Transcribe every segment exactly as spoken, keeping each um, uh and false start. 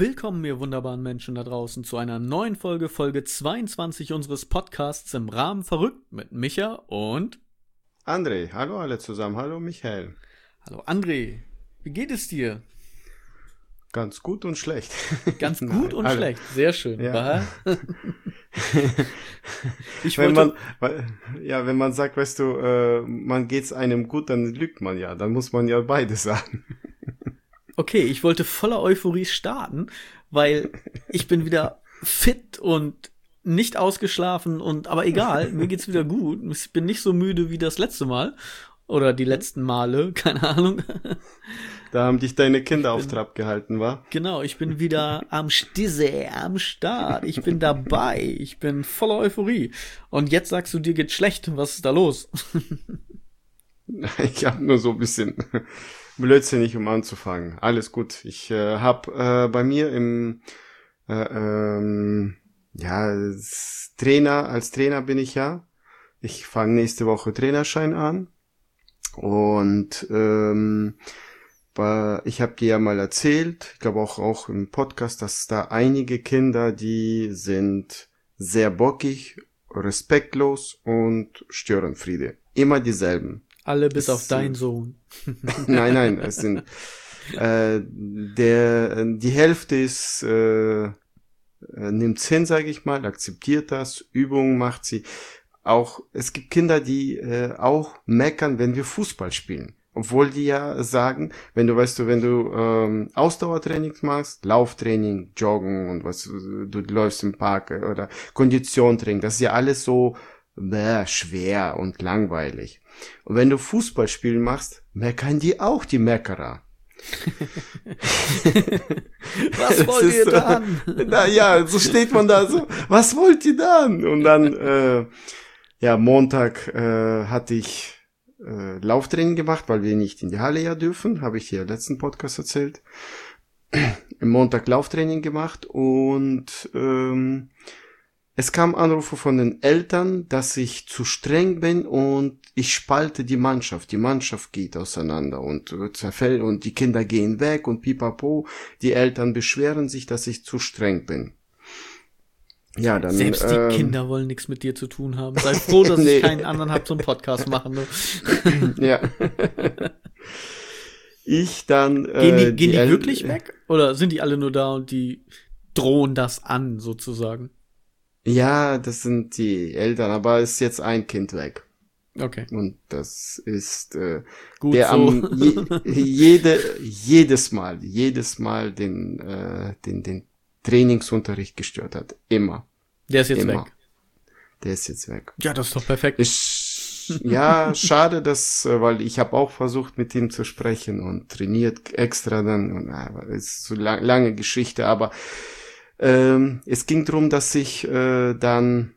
Willkommen, ihr wunderbaren Menschen da draußen, zu einer neuen Folge, Folge zweiundzwanzig unseres Podcasts im Rahmen verrückt mit Micha und André. Hallo alle zusammen, hallo Michael. Hallo André, wie geht es dir? Ganz gut und schlecht. Ganz gut Nein, und alle. schlecht, sehr schön. Ja. ich wenn wollte... man, ja, wenn man sagt, weißt du, äh, man geht's einem gut, dann lügt man ja, dann muss man ja beides sagen. Okay, ich wollte voller Euphorie starten, weil ich bin wieder fit und nicht ausgeschlafen und, aber egal, mir geht's wieder gut. Ich bin nicht so müde wie das letzte Mal oder die letzten Male, keine Ahnung. Da haben dich deine Kinder auf Trab gehalten, wa? Genau, ich bin wieder am Stisse, am Start. Ich bin dabei. Ich bin voller Euphorie. Und jetzt sagst du, dir geht's schlecht. Was ist da los? Ich habe nur so ein bisschen blödsinnig, um anzufangen. Alles gut. Ich äh, habe äh, bei mir im äh, ähm, ja als Trainer, als Trainer bin ich ja. Ich fange nächste Woche Trainerschein an und ähm, ich habe dir ja mal erzählt, ich glaube auch auch im Podcast, dass da einige Kinder, die sind sehr bockig, respektlos und Störenfriede. Immer dieselben. Alle bis es, auf deinen Sohn. Nein, nein, es sind äh, der die Hälfte ist äh, nimmt's hin, sage ich mal, akzeptiert das, Übungen macht sie. Auch es gibt Kinder, die äh, auch meckern, wenn wir Fußball spielen. Obwohl die ja sagen, wenn du, weißt du, wenn du ähm, Ausdauertraining machst, Lauftraining, Joggen und was, du läufst im Park oder Konditiontraining, das ist ja alles so bäh, schwer und langweilig. Und wenn du Fußballspielen machst, meckern die auch, die Meckerer. Was wollt ihr so, dann? Na ja, so steht man da so, was wollt ihr dann? Und dann, äh, ja, Montag äh, hatte ich äh, Lauftraining gemacht, weil wir nicht in die Halle ja dürfen, habe ich dir im letzten Podcast erzählt. Im Montag Lauftraining gemacht und ähm, es kam Anrufe von den Eltern, dass ich zu streng bin und ich spalte die Mannschaft. Die Mannschaft geht auseinander und äh, zerfällt und die Kinder gehen weg und pipapo. Die Eltern beschweren sich, dass ich zu streng bin. Ja, dann, Selbst die ähm, Kinder wollen nichts mit dir zu tun haben. Sei froh, dass nee. ich keinen anderen hab zum Podcast machen. Ne? Ja. Ich dann. Äh, gehen die, gehen die, die El- wirklich weg? Oder sind die alle nur da und die drohen das an, sozusagen? Ja, das sind die Eltern, aber ist jetzt ein Kind weg. Okay. Und das ist äh, Gut der so. am je, jede jedes Mal, jedes Mal den äh, den den Trainingsunterricht gestört hat. Immer. Der ist jetzt Immer. weg. Der ist jetzt weg. Ja, das ist doch perfekt. Ich, ja, schade, dass, äh, weil ich habe auch versucht, mit ihm zu sprechen und trainiert extra dann. Und äh, ist so lang, lange Geschichte, aber ähm, es ging darum, dass ich äh, dann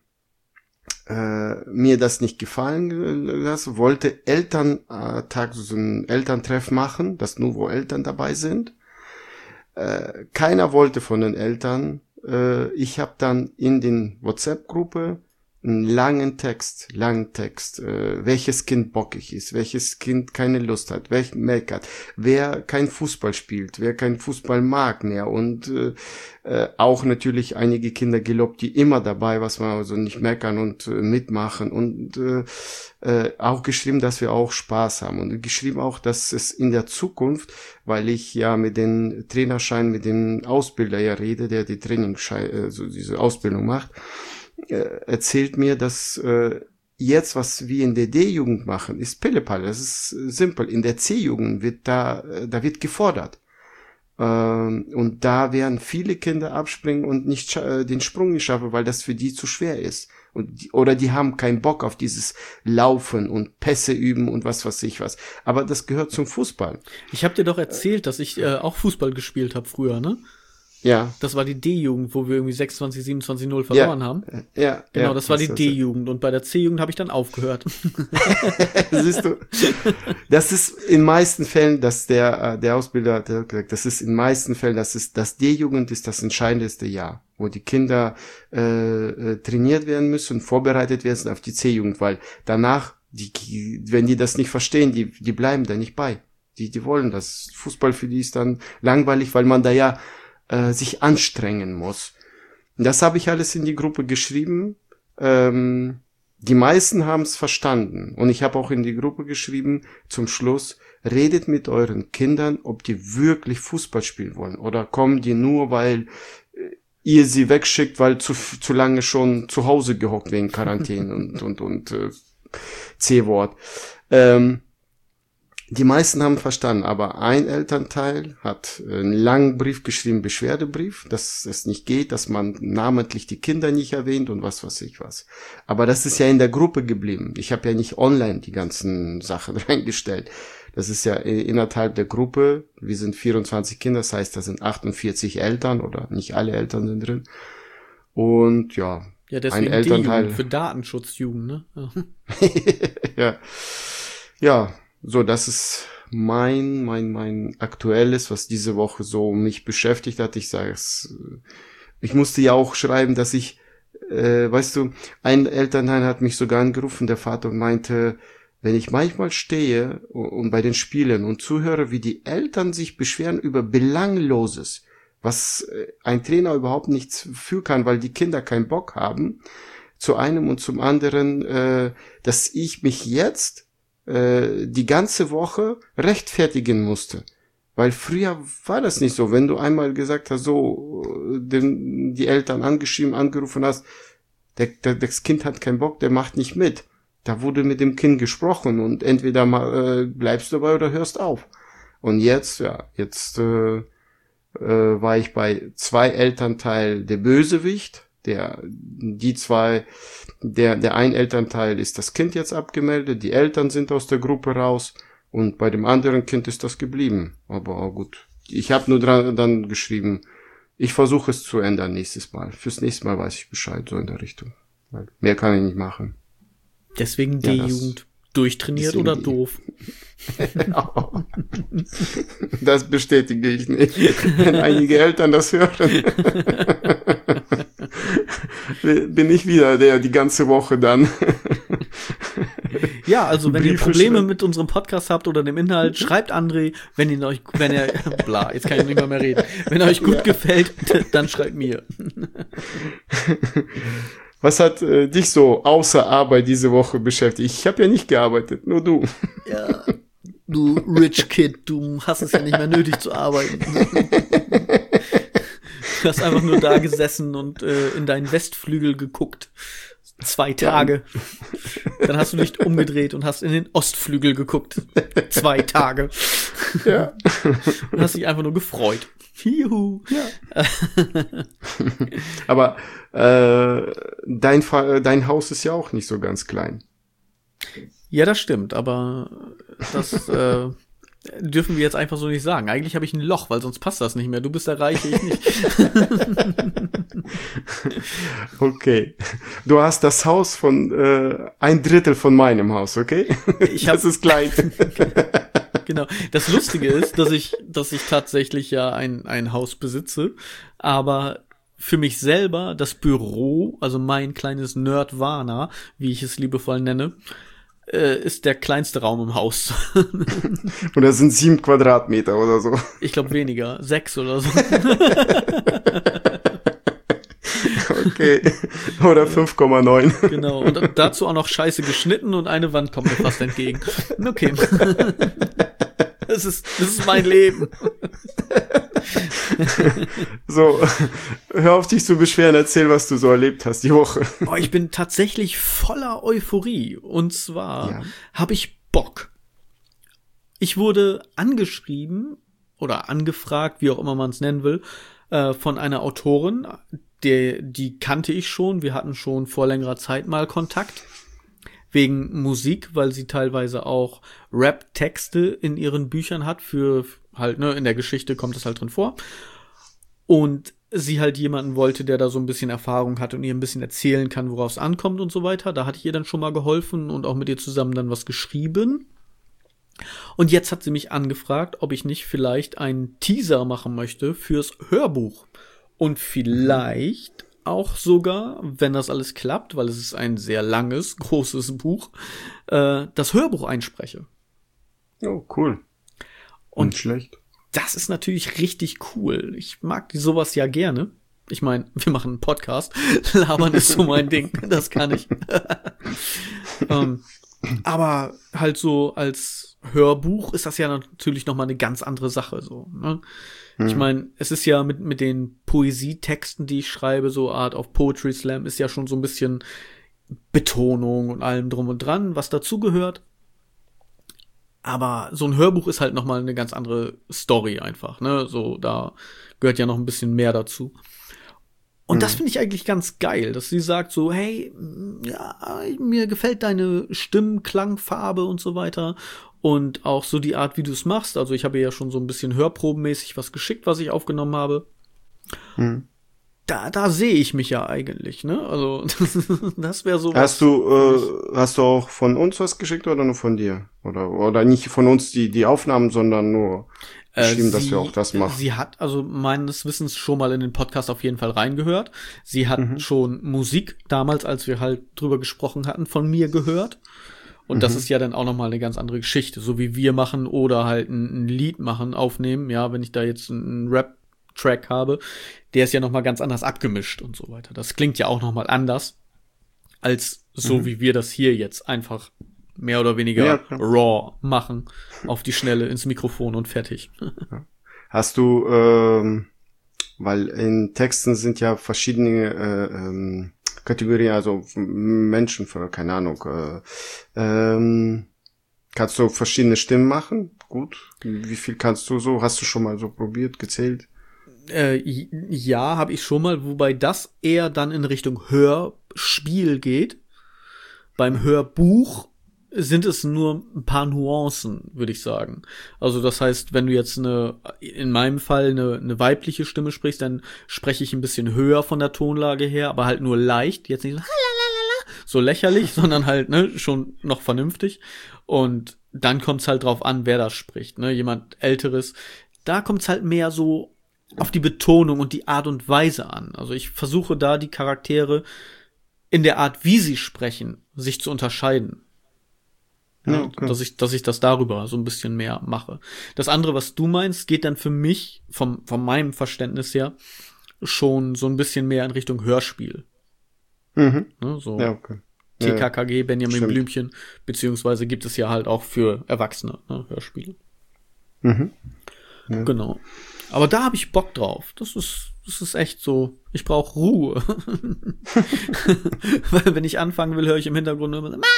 äh, mir das nicht gefallen lasse, wollte Elterntag, so ein Elterntreff machen, das nur wo Eltern dabei sind. Äh, keiner wollte von den Eltern. Äh, ich habe dann in den WhatsApp-Gruppe einen langen Text, langen Text, äh, welches Kind bockig ist, welches Kind keine Lust hat, wer meckert, wer kein Fußball spielt, wer kein Fußball mag mehr und äh, äh, auch natürlich einige Kinder gelobt, die immer dabei, was man also nicht meckern und äh, mitmachen und äh, äh, auch geschrieben, dass wir auch Spaß haben und geschrieben auch, dass es in der Zukunft, weil ich ja mit den Trainerschein, mit dem Ausbilder ja rede, der die Trainingsschein, also diese Ausbildung macht, erzählt mir, dass äh, jetzt, was wir in der D-Jugend machen, ist Pillepalle. Das ist simpel. In der C-Jugend wird da, da wird gefordert. Ähm, und da werden viele Kinder abspringen und nicht äh, den Sprung nicht schaffen, weil das für die zu schwer ist. Und die, oder die haben keinen Bock auf dieses Laufen und Pässe üben und was weiß ich was. Aber das gehört zum Fußball. Ich habe dir doch erzählt, dass ich äh, auch Fußball gespielt habe früher, ne? Ja. Das war die D-Jugend, wo wir irgendwie sechsundzwanzig, siebenundzwanzig null verloren ja. haben. Ja. Genau, ja, das war die das D-Jugend. Und bei der C-Jugend habe ich dann aufgehört. Siehst du, das ist in meisten Fällen, dass der der Ausbilder, der hat gesagt, das ist in meisten Fällen, das ist das D-Jugend ist das entscheidendste Jahr, wo die Kinder äh, äh, trainiert werden müssen, vorbereitet werden auf die C-Jugend, weil danach, die, wenn die das nicht verstehen, die die bleiben da nicht bei. Die die wollen das. Fußball für die ist dann langweilig, weil man da ja äh, sich anstrengen muss. Das habe ich alles in die Gruppe geschrieben. Ähm, die meisten haben es verstanden. Und ich habe auch in die Gruppe geschrieben, zum Schluss, redet mit euren Kindern, ob die wirklich Fußball spielen wollen. Oder kommen die nur, weil ihr sie wegschickt, weil zu, zu lange schon zu Hause gehockt wegen Quarantäne und, und, und äh, C-Wort. Ähm, Die meisten haben verstanden, aber ein Elternteil hat einen langen Brief geschrieben, Beschwerdebrief, dass es nicht geht, dass man namentlich die Kinder nicht erwähnt und was weiß ich was. Aber das ist ja in der Gruppe geblieben. Ich habe ja nicht online die ganzen Sachen reingestellt. Das ist ja innerhalb der Gruppe. Wir sind vierundzwanzig Kinder, das heißt, da sind achtundvierzig Eltern oder nicht alle Eltern sind drin. Und ja, ja deswegen ein Elternteil D-Jugend für Datenschutzjugend, ne? ja, ja. So, das ist mein, mein, mein aktuelles, was diese Woche so mich beschäftigt hat. Ich sage es, ich musste ja auch schreiben, dass ich, äh, weißt du, ein Elternteil hat mich sogar angerufen, der Vater meinte, wenn ich manchmal stehe und, und bei den Spielen und zuhöre, wie die Eltern sich beschweren über Belangloses, was ein Trainer überhaupt nichts für kann, weil die Kinder keinen Bock haben, zu einem und zum anderen, äh, dass ich mich jetzt die ganze Woche rechtfertigen musste. Weil früher war das nicht so. Wenn du einmal gesagt hast, so, den, die Eltern angeschrieben, angerufen hast, der, der, das Kind hat keinen Bock, der macht nicht mit. Da wurde mit dem Kind gesprochen und entweder mal, äh, bleibst du dabei oder hörst auf. Und jetzt, ja, jetzt äh, äh, war ich bei zwei Elternteil der Bösewicht. Der, die zwei, der, der ein Elternteil ist das Kind jetzt abgemeldet, die Eltern sind aus der Gruppe raus und bei dem anderen Kind ist das geblieben. Aber oh gut, ich habe nur dran, dann geschrieben, ich versuche es zu ändern nächstes Mal. Fürs nächste Mal weiß ich Bescheid, so in der Richtung. Weil mehr kann ich nicht machen. Deswegen ja, D-Jugend. Durchtrainiert oder doof? Das bestätige ich nicht. Wenn einige Eltern das hören, bin ich wieder der die ganze Woche dann. Ja, also wenn Briefe ihr Probleme mit unserem Podcast habt oder dem Inhalt, schreibt André. Wenn ihr euch, wenn ihr, bla, jetzt kann ich nicht mehr, mehr reden. Wenn er euch gut ja. gefällt, dann schreibt mir. Was hat äh, dich so außer Arbeit diese Woche beschäftigt? Ich habe ja nicht gearbeitet, nur du. Ja, du Rich Kid, du hast es ja nicht mehr nötig zu arbeiten. Du hast einfach nur da gesessen und äh, in deinen Westflügel geguckt. Zwei Tage. Dann hast du dich umgedreht und hast in den Ostflügel geguckt. Zwei Tage. Ja. Und hast dich einfach nur gefreut. Juhu. Ja. Aber äh, dein, dein Haus ist ja auch nicht so ganz klein. Ja, das stimmt, aber das äh, dürfen wir jetzt einfach so nicht sagen. Eigentlich habe ich ein Loch, weil sonst passt das nicht mehr. Du bist der Reiche, ich nicht. Okay. Du hast das Haus von äh, ein Drittel von meinem Haus, okay? Ich hab, das ist klein. Genau. Das Lustige ist, dass ich, dass ich tatsächlich ja ein, ein Haus besitze, aber für mich selber das Büro, also mein kleines Nerdwana, wie ich es liebevoll nenne, äh, ist der kleinste Raum im Haus. Und das sind sieben Quadratmeter oder so. Ich glaube weniger, sechs oder so. Okay. Oder fünf Komma neun. Genau. Und dazu auch noch scheiße geschnitten und eine Wand kommt mir fast entgegen. Okay. Das ist, das ist mein Leben. So, hör auf dich zu beschweren, erzähl, was du so erlebt hast die Woche. Oh, ich bin tatsächlich voller Euphorie. Und zwar ja. habe ich Bock. Ich wurde angeschrieben oder angefragt, wie auch immer man es nennen will, äh, von einer Autorin, die, die kannte ich schon. Wir hatten schon vor längerer Zeit mal Kontakt. Wegen Musik, weil sie teilweise auch Rap-Texte in ihren Büchern hat für halt, ne, in der Geschichte kommt es halt drin vor. Und sie halt jemanden wollte, der da so ein bisschen Erfahrung hat und ihr ein bisschen erzählen kann, worauf es ankommt und so weiter. Da hatte ich ihr dann schon mal geholfen und auch mit ihr zusammen dann was geschrieben. Und jetzt hat sie mich angefragt, ob ich nicht vielleicht einen Teaser machen möchte fürs Hörbuch. Und vielleicht auch sogar, wenn das alles klappt, weil es ist ein sehr langes, großes Buch, äh, das Hörbuch einspreche. Oh, cool. Und Nicht schlecht. das ist natürlich richtig cool. Ich mag die sowas ja gerne. Ich meine, wir machen einen Podcast. Labern ist so mein Ding. Das kann ich. ähm, aber halt so als Hörbuch ist das ja natürlich noch mal eine ganz andere Sache. So, ne? Hm. Ich meine, es ist ja mit mit den Poesietexten, die ich schreibe, so Art of Poetry Slam, ist ja schon so ein bisschen Betonung und allem drum und dran, was dazugehört. Aber so ein Hörbuch ist halt noch mal eine ganz andere Story einfach. Ne, so da gehört ja noch ein bisschen mehr dazu. Und mhm. das finde ich eigentlich ganz geil, dass sie sagt so, hey, ja, mir gefällt deine Stimmklangfarbe und so weiter und auch so die Art, wie du es machst. Also ich habe ja schon so ein bisschen hörprobenmäßig was geschickt, was ich aufgenommen habe. Mhm. Da, da sehe ich mich ja eigentlich, ne? Also das wäre so. Hast du, äh, hast du auch von uns was geschickt oder nur von dir? Oder oder nicht von uns die die Aufnahmen, sondern nur geschrieben, äh, dass wir auch das machen. Sie hat also meines Wissens schon mal in den Podcast auf jeden Fall reingehört. Sie hat mhm. schon Musik damals, als wir halt drüber gesprochen hatten, von mir gehört. Und mhm. das ist ja dann auch noch mal eine ganz andere Geschichte, so wie wir machen oder halt ein, ein Lied machen, aufnehmen. Ja, wenn ich da jetzt einen Rap-Track habe, der ist ja noch mal ganz anders abgemischt und so weiter. Das klingt ja auch noch mal anders als so, mhm. wie wir das hier jetzt einfach mehr oder weniger ja, raw machen, auf die Schnelle ins Mikrofon und fertig. Hast du, ähm, weil in Texten sind ja verschiedene äh, ähm, Kategorien, also Menschen, keine Ahnung, äh, ähm, kannst du verschiedene Stimmen machen? Gut. Wie viel kannst du so? Hast du schon mal so probiert, gezählt? Äh, ja, habe ich schon mal, wobei das eher dann in Richtung Hörspiel geht. Beim Hörbuch sind es nur ein paar Nuancen, würde ich sagen. Also das heißt, wenn du jetzt eine, in meinem Fall eine, eine weibliche Stimme sprichst, dann spreche ich ein bisschen höher von der Tonlage her, aber halt nur leicht, jetzt nicht so, so lächerlich, sondern halt ne schon noch vernünftig. Und dann kommt's halt drauf an, wer das spricht. Ne, jemand Älteres, da kommt's halt mehr so auf die Betonung und die Art und Weise an. Also ich versuche da die Charaktere in der Art, wie sie sprechen, sich zu unterscheiden. Ja, okay. dass ich, dass ich das darüber so ein bisschen mehr mache. Das andere, was du meinst, geht dann für mich, vom, von meinem Verständnis her, schon so ein bisschen mehr in Richtung Hörspiel. Mhm. Ne, so ja, okay. T K K G, Benjamin Stimmt. Blümchen, beziehungsweise gibt es ja halt auch für Erwachsene, ne, Hörspiele. Mhm. Ja. Genau. Aber da habe ich Bock drauf. Das ist, das ist echt so, ich brauche Ruhe. Weil wenn ich anfangen will, höre ich im Hintergrund immer so,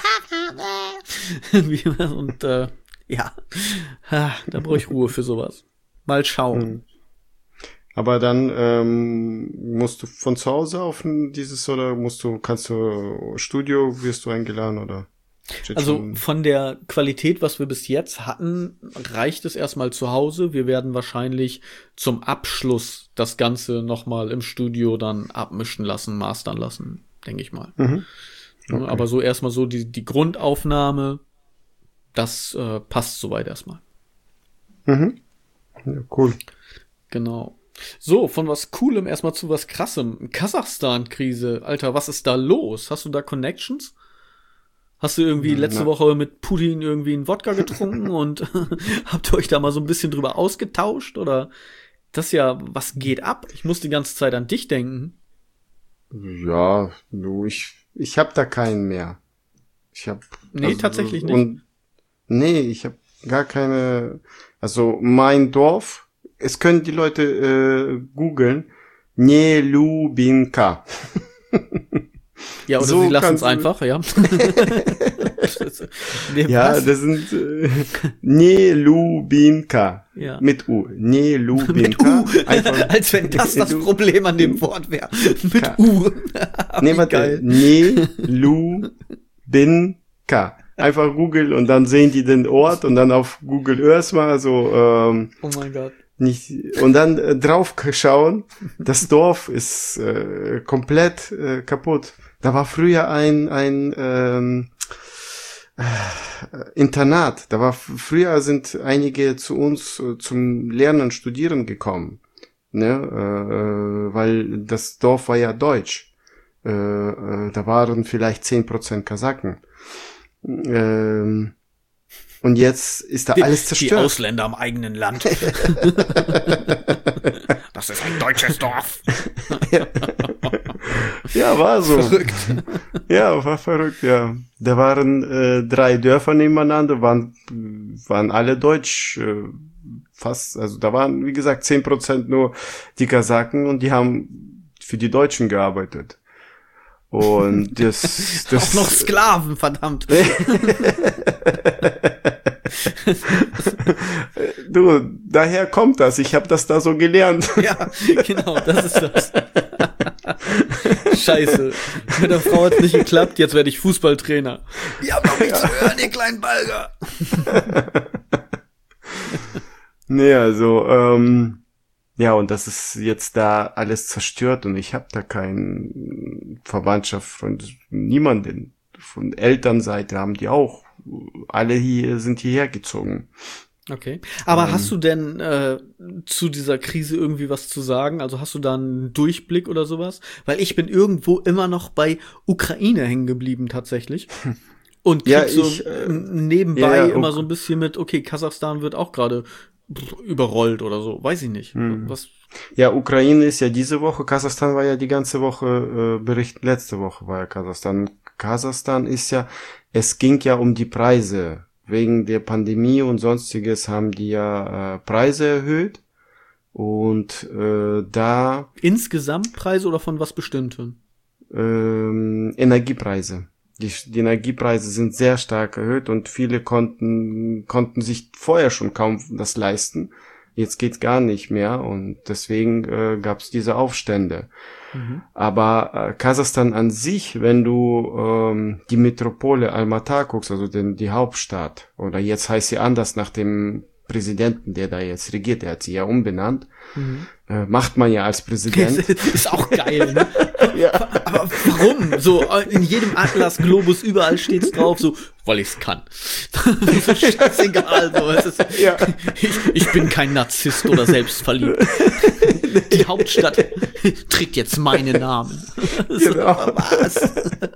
und äh, ja, da brauche ich Ruhe für sowas. Mal schauen. Aber dann ähm, musst du von zu Hause auf dieses oder musst du, kannst du Studio, wirst du eingeladen oder? Also von der Qualität, was wir bis jetzt hatten, reicht es erstmal zu Hause. Wir werden wahrscheinlich zum Abschluss das Ganze nochmal im Studio dann abmischen lassen, mastern lassen, denke ich mal. Mhm. Okay. Aber so erstmal so die, die Grundaufnahme, das äh, passt soweit erstmal. Mhm. Ja, cool. Genau. So, von was Coolem erstmal zu was Krassem. Kasachstan-Krise. Alter, was ist da los? Hast du da Connections? Hast du irgendwie letzte Na. Woche mit Putin irgendwie einen Wodka getrunken und habt ihr euch da mal so ein bisschen drüber ausgetauscht? Oder das ist ja, was geht ab? Ich muss die ganze Zeit an dich denken. Ja, du, ich, ich hab da keinen mehr. Ich hab. Nee, also, tatsächlich nicht. Und, nee, ich hab gar keine, also mein Dorf, es können die Leute äh, googeln, Nielubinka. Ja, oder so sie lassen es einfach, ja. Nee, ja, was? Das sind äh, Nielubinka. Ja. Mit U. Nielubinka. Mit U. Einfach, als wenn das das Problem an dem Wort wäre. Mit K. U. Nee, warte. Nielubinka. Einfach Google und dann sehen die den Ort und dann auf Google Earth mal so ähm, oh mein Gott. Nicht, und dann äh, drauf schauen, das Dorf ist äh, komplett äh, kaputt. Da war früher ein ein ähm, äh, Internat. Da war früher sind einige zu uns äh, zum Lernen, Studieren gekommen, ne, äh, weil das Dorf war ja deutsch. Äh, äh, da waren vielleicht zehn Prozent Kasachen. Ähm, Und jetzt ist da alles zerstört. Die Ausländer im eigenen Land. Das ist ein deutsches Dorf. Ja, ja, war so. Verrückt. Ja, war verrückt, ja. Da waren äh, drei Dörfer nebeneinander, waren, waren alle deutsch, äh, fast, also da waren, wie gesagt, zehn Prozent nur die Kasachen und die haben für die Deutschen gearbeitet. Und das, das auch noch Sklaven, verdammt. Du, daher kommt das. Ich habe das da so gelernt. Ja, genau, das ist das. Scheiße. Mit der Frau hat's nicht geklappt, jetzt werde ich Fußballtrainer. Ihr habt noch nichts zu hören, ihr kleinen Balger. Nee, also, ähm, ja, und das ist jetzt da alles zerstört und ich habe da keine Verwandtschaft von niemanden. Von Elternseite haben die auch. Alle hier sind hierher gezogen. Okay. Aber ähm, hast du denn äh, zu dieser Krise irgendwie was zu sagen? Also hast du da einen Durchblick oder sowas? Weil ich bin irgendwo immer noch bei Ukraine hängen geblieben tatsächlich. Und krieg ja, so ich, äh, nebenbei ja, ja, immer okay. so ein bisschen mit, okay, Kasachstan wird auch gerade überrollt oder so. Weiß ich nicht. Hm. Was? Ja, Ukraine ist ja diese Woche, Kasachstan war ja die ganze Woche, äh, berichten, letzte Woche war ja Kasachstan. Kasachstan ist ja, es ging ja um die Preise. Wegen der Pandemie und sonstiges haben die ja äh, Preise erhöht. Und äh, da... Insgesamt Preise oder von was Bestimmten? Ähm, Energiepreise. Die, die Energiepreise sind sehr stark erhöht und viele konnten konnten sich vorher schon kaum das leisten. Jetzt geht's gar nicht mehr und deswegen äh, gab es diese Aufstände. Mhm. Aber äh, Kasachstan an sich, wenn du ähm, die Metropole Almaty guckst, also den, die Hauptstadt, oder jetzt heißt sie anders nach dem Präsidenten, der da jetzt regiert, der hat sie ja umbenannt, mhm. äh, macht man ja als Präsident. Ist auch geil, ne? Ja. Aber warum? So, in jedem Atlas, Globus, überall steht's drauf, so, weil ich's kann. So scheißegal, so. Es ist, ja. ich, ich bin kein Narzisst oder selbstverliebt. Die Hauptstadt trägt jetzt meinen Namen. So, genau. Was?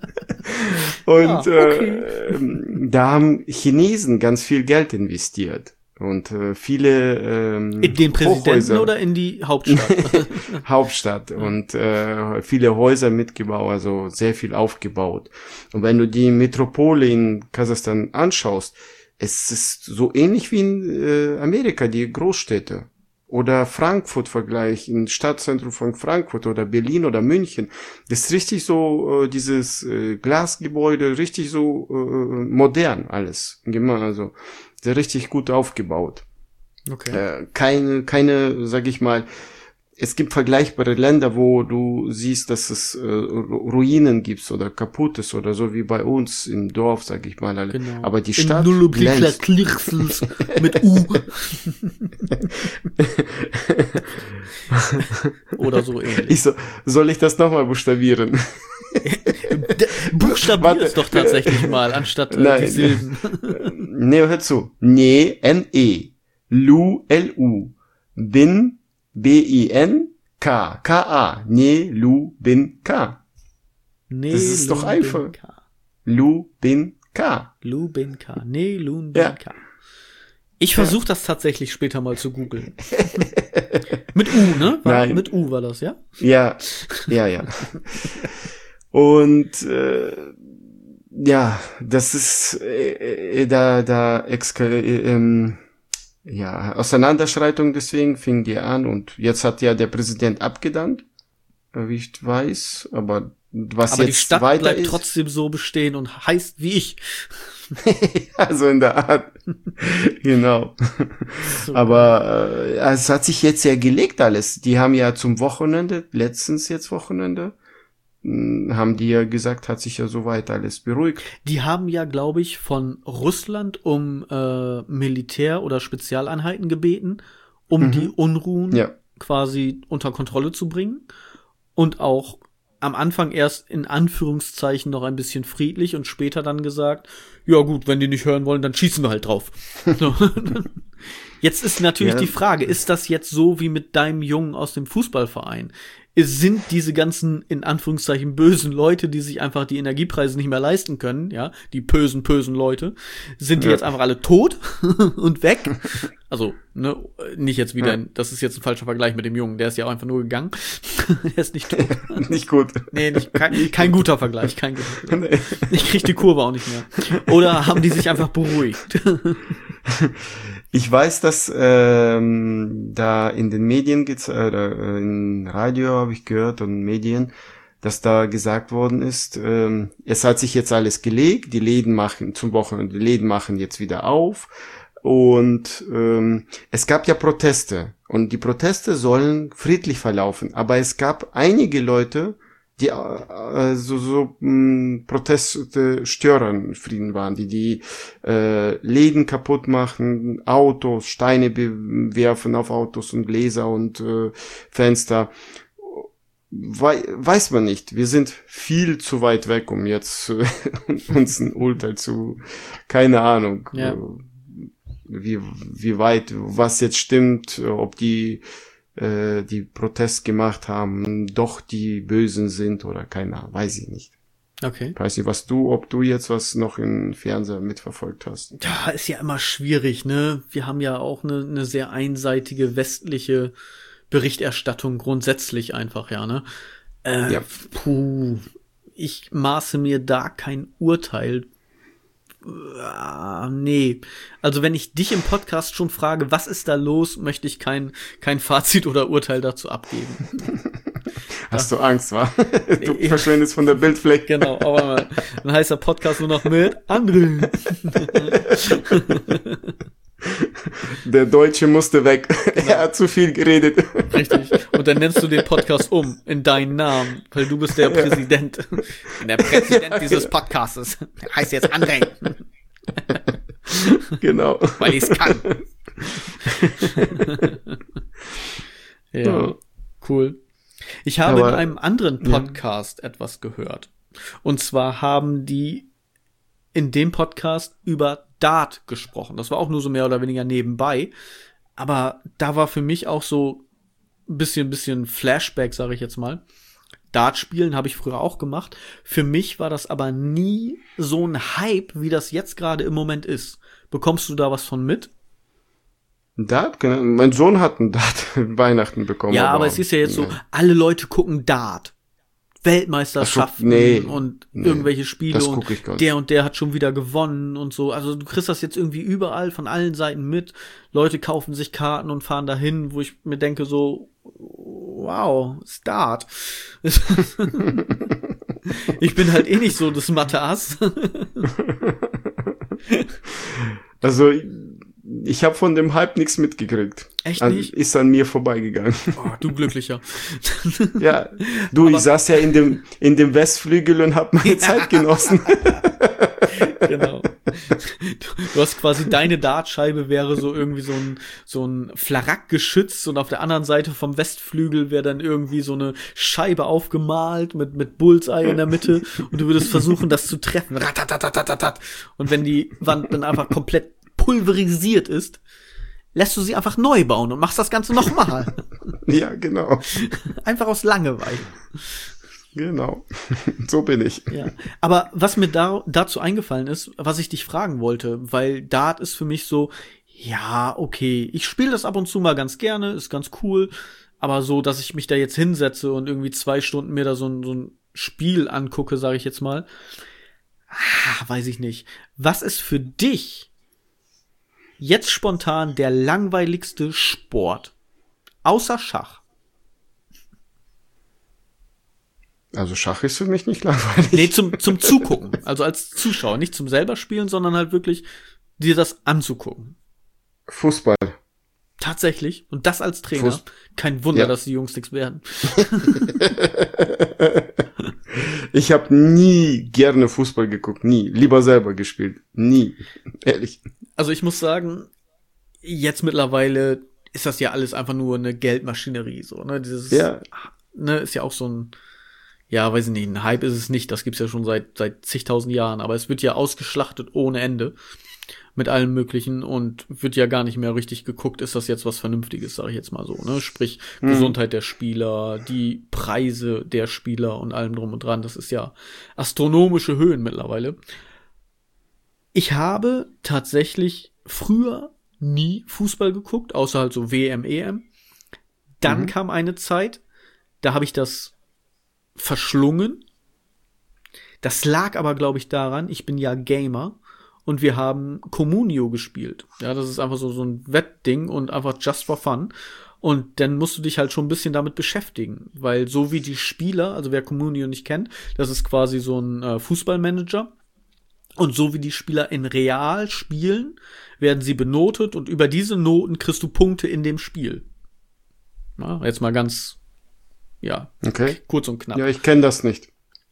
Und ja, okay. äh, da haben Chinesen ganz viel Geld investiert. Und äh, viele ähm, in den Präsidenten Hochhäuser, oder in die Hauptstadt? Hauptstadt und äh, viele Häuser mitgebaut, also sehr viel aufgebaut. Und wenn du die Metropole in Kasachstan anschaust, es ist so ähnlich wie in äh, Amerika, die Großstädte. Oder Frankfurt Vergleich, im Stadtzentrum von Frankfurt oder Berlin oder München. Das ist richtig so, äh, dieses äh, Glasgebäude, richtig so äh, modern alles. Also sehr richtig gut aufgebaut. Okay. Äh, keine, keine, sag ich mal, es gibt vergleichbare Länder, wo du siehst, dass es äh, Ruinen gibt oder kaputtes oder so wie bei uns im Dorf, sag ich mal. Genau. Aber die Stadt glänzt. Mit U. Oder so ähnlich. Ich so, soll ich das nochmal buchstabieren? Buchstabier es doch tatsächlich mal, anstatt äh, die Silben. Nee, hör zu. Ne, N-E. Lu, L-U. Bin, B-I-N, K. K-A. Ne, Lu, Bin, K. Ne, das ist Lu, doch einfach. Bin, K. Lu, Bin, K. Lu, Bin, K. Ne, Lu, Bin, ja. K. Ich versuche das tatsächlich später mal zu googeln. Mit U, ne? War, Nein. Mit U war das, ja? Ja, ja, ja. Und äh, ja, das ist äh, da da exka äh, ähm, ja Auseinanderschreitung, deswegen fing die an und jetzt hat ja der Präsident abgedankt, wie ich weiß, aber was aber jetzt die Stadt weiter bleibt ist, trotzdem so bestehen und heißt wie ich. also in der Art, genau. So. Aber äh, es hat sich jetzt ja gelegt alles. Die haben ja zum Wochenende, letztens jetzt Wochenende, mh, haben die ja gesagt, hat sich ja soweit alles beruhigt. Die haben ja, glaube ich, von Russland um äh, Militär- oder Spezialeinheiten gebeten, um mhm. die Unruhen ja. quasi unter Kontrolle zu bringen. Und auch am Anfang erst in Anführungszeichen noch ein bisschen friedlich und später dann gesagt, ja gut, wenn die nicht hören wollen, dann schießen wir halt drauf. So. Jetzt ist natürlich ja. die Frage, ist das jetzt so wie mit deinem Jungen aus dem Fußballverein? es sind diese ganzen, in Anführungszeichen, bösen Leute, die sich einfach die Energiepreise nicht mehr leisten können, ja, die bösen, bösen Leute, sind die Ja. jetzt einfach alle tot und weg? Also, ne, nicht jetzt wieder, Ja. das ist jetzt ein falscher Vergleich mit dem Jungen, der ist ja auch einfach nur gegangen. Der ist nicht tot. Nicht gut. Nee, nicht, kein, kein guter Vergleich, kein guter Vergleich. Nee. Ich krieg die Kurve auch nicht mehr. Oder haben die sich einfach beruhigt? Ich weiß, dass ähm, da in den Medien, gez- äh, in Radio habe ich gehört und Medien, dass da gesagt worden ist, ähm, es hat sich jetzt alles gelegt, die Läden machen zum Wochenende, die Läden machen jetzt wieder auf und ähm, es gab ja Proteste und die Proteste sollen friedlich verlaufen, aber es gab einige Leute, die äh, so, so mh, Proteste stören Frieden waren, die die äh, Läden kaputt machen, Autos, Steine bewerfen auf Autos und Gläser und äh, Fenster. Wei- weiß man nicht. Wir sind viel zu weit weg, um jetzt äh, uns ein Urteil zu, keine Ahnung, Ja. äh, wie, wie weit, was jetzt stimmt, ob die äh, die Protest gemacht haben, doch die Bösen sind oder keine Ahnung, weiß ich nicht. Okay. Ich weiß nicht, was du, ob du jetzt was noch im Fernseher mitverfolgt hast. Ja, ist ja immer schwierig, ne? Wir haben ja auch eine, eine sehr einseitige westliche Berichterstattung grundsätzlich einfach, ja, ne? Äh, Ja. Puh, ich maße mir da kein Urteil. Ah, nee. Also wenn ich dich im Podcast schon frage, was ist da los, möchte ich kein, kein Fazit oder Urteil dazu abgeben. Hast du Angst, wa? Du Ich- verschwindest von der Bildfläche. Genau, aber dann heißt der Podcast nur noch mit André. Der Deutsche musste weg. Er hat zu viel geredet. Richtig. Und dann nennst du den Podcast um in deinen Namen, weil du bist der Präsident. Ich bin der Präsident dieses Podcastes. Der heißt jetzt André, Genau. weil ich es kann. Ja, Ja. cool. Ich habe Aber- in einem anderen Podcast etwas gehört. Und zwar haben die in dem Podcast über Dart gesprochen. Das war auch nur so mehr oder weniger nebenbei. Aber da war für mich auch so ein bisschen, bisschen Flashback, sage ich jetzt mal. Dart spielen habe ich früher auch gemacht. Für mich war das aber nie so ein Hype, wie das jetzt gerade im Moment ist. Bekommst du da was von mit? Dart? Genau. Mein Sohn hat einen Dart Weihnachten bekommen. Ja, aber es ist ja jetzt so, alle Leute gucken Dart. Weltmeisterschaften Ach so, nee, und nee, irgendwelche Spiele das und guck ich gar nicht. der und der hat schon wieder gewonnen und so. Also du kriegst das jetzt irgendwie überall von allen Seiten mit. Leute kaufen sich Karten und fahren dahin, wo ich mir denke so, wow, Start. Ich bin halt eh nicht so das Mathe-Ass. Also, ich habe von dem Hype nichts mitgekriegt. Echt An, nicht? Ist an mir vorbeigegangen. Oh, du Glücklicher. Ja, du, Aber- ich saß ja in dem, in dem Westflügel und hab meine Zeit genossen. Genau. Du hast quasi deine Dartscheibe wäre so irgendwie so ein so ein Flarack-Geschütz und auf der anderen Seite vom Westflügel wäre dann irgendwie so eine Scheibe aufgemalt mit mit Bullseye in der Mitte und du würdest versuchen, das zu treffen. Ratatatatatat. Und wenn die Wand dann einfach komplett pulverisiert ist, lässt du sie einfach neu bauen und machst das Ganze nochmal. Ja, genau. Einfach aus Langeweile. Genau. So bin ich. Ja, aber was mir da, dazu eingefallen ist, was ich dich fragen wollte, weil Dart ist für mich so, ja, okay, ich spiele das ab und zu mal ganz gerne, ist ganz cool, aber so, dass ich mich da jetzt hinsetze und irgendwie zwei Stunden mir da so ein, so ein Spiel angucke, sage ich jetzt mal, ah, weiß ich nicht. Was ist für dich jetzt spontan der langweiligste Sport? Außer Schach. Also Schach ist für mich nicht langweilig. Nee, zum, zum Zugucken. Also als Zuschauer. Nicht zum selber spielen, sondern halt wirklich dir das anzugucken. Fußball. Tatsächlich. Und das als Trainer. Fuß- Kein Wunder, Ja. dass die Jungs nichts werden. Ich habe nie gerne Fußball geguckt. Nie. Lieber selber gespielt. Nie. Ehrlich. Also ich muss sagen, jetzt mittlerweile ist das ja alles einfach nur eine Geldmaschinerie. So, ne? Dieses, Ja. ne, ist ja auch so ein, ja, weiß ich nicht, ein Hype ist es nicht. Das gibt's ja schon seit, seit zigtausend Jahren. Aber es wird ja ausgeschlachtet ohne Ende. mit allem Möglichen und wird ja gar nicht mehr richtig geguckt, ist das jetzt was Vernünftiges, sage ich jetzt mal so, ne? Sprich, mhm. Gesundheit der Spieler, die Preise der Spieler und allem drum und dran. Das ist ja astronomische Höhen mittlerweile. Ich habe tatsächlich früher nie Fußball geguckt, außer halt so W M, E M. Dann mhm. kam eine Zeit, da habe ich das verschlungen. Das lag aber, glaube ich, daran, ich bin ja Gamer und wir haben Communio gespielt. Ja, das ist einfach so, so ein Wettding und einfach just for fun. Und dann musst du dich halt schon ein bisschen damit beschäftigen, weil so wie die Spieler, also wer Communio nicht kennt, das ist quasi so ein äh, Fußballmanager. Und so wie die Spieler in real spielen, werden sie benotet und über diese Noten kriegst du Punkte in dem Spiel. Ja, jetzt mal ganz, ja, okay. kurz und knapp. Ja, ich kenne das nicht.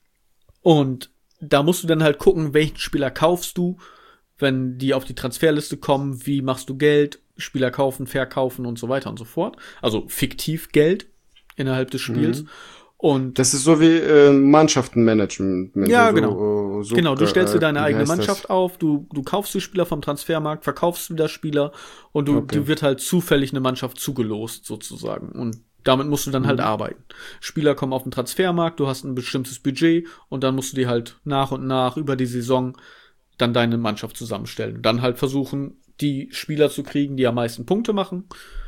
Und da musst du dann halt gucken, welchen Spieler kaufst du, wenn die auf die Transferliste kommen, wie machst du Geld, Spieler kaufen, verkaufen und so weiter und so fort. Also fiktiv Geld innerhalb des Spiels. Mhm. Und das ist so wie äh, Mannschaftenmanagement. Ja, so, genau. So, genau, du stellst dir deine äh, eigene Mannschaft das? auf, du du kaufst die Spieler vom Transfermarkt, verkaufst wieder Spieler und du, okay. du wird halt zufällig eine Mannschaft zugelost sozusagen. Und damit musst du dann mhm. halt arbeiten. Spieler kommen auf den Transfermarkt, du hast ein bestimmtes Budget und dann musst du dir halt nach und nach über die Saison dann deine Mannschaft zusammenstellen. Und dann halt versuchen, die Spieler zu kriegen, die am meisten Punkte machen,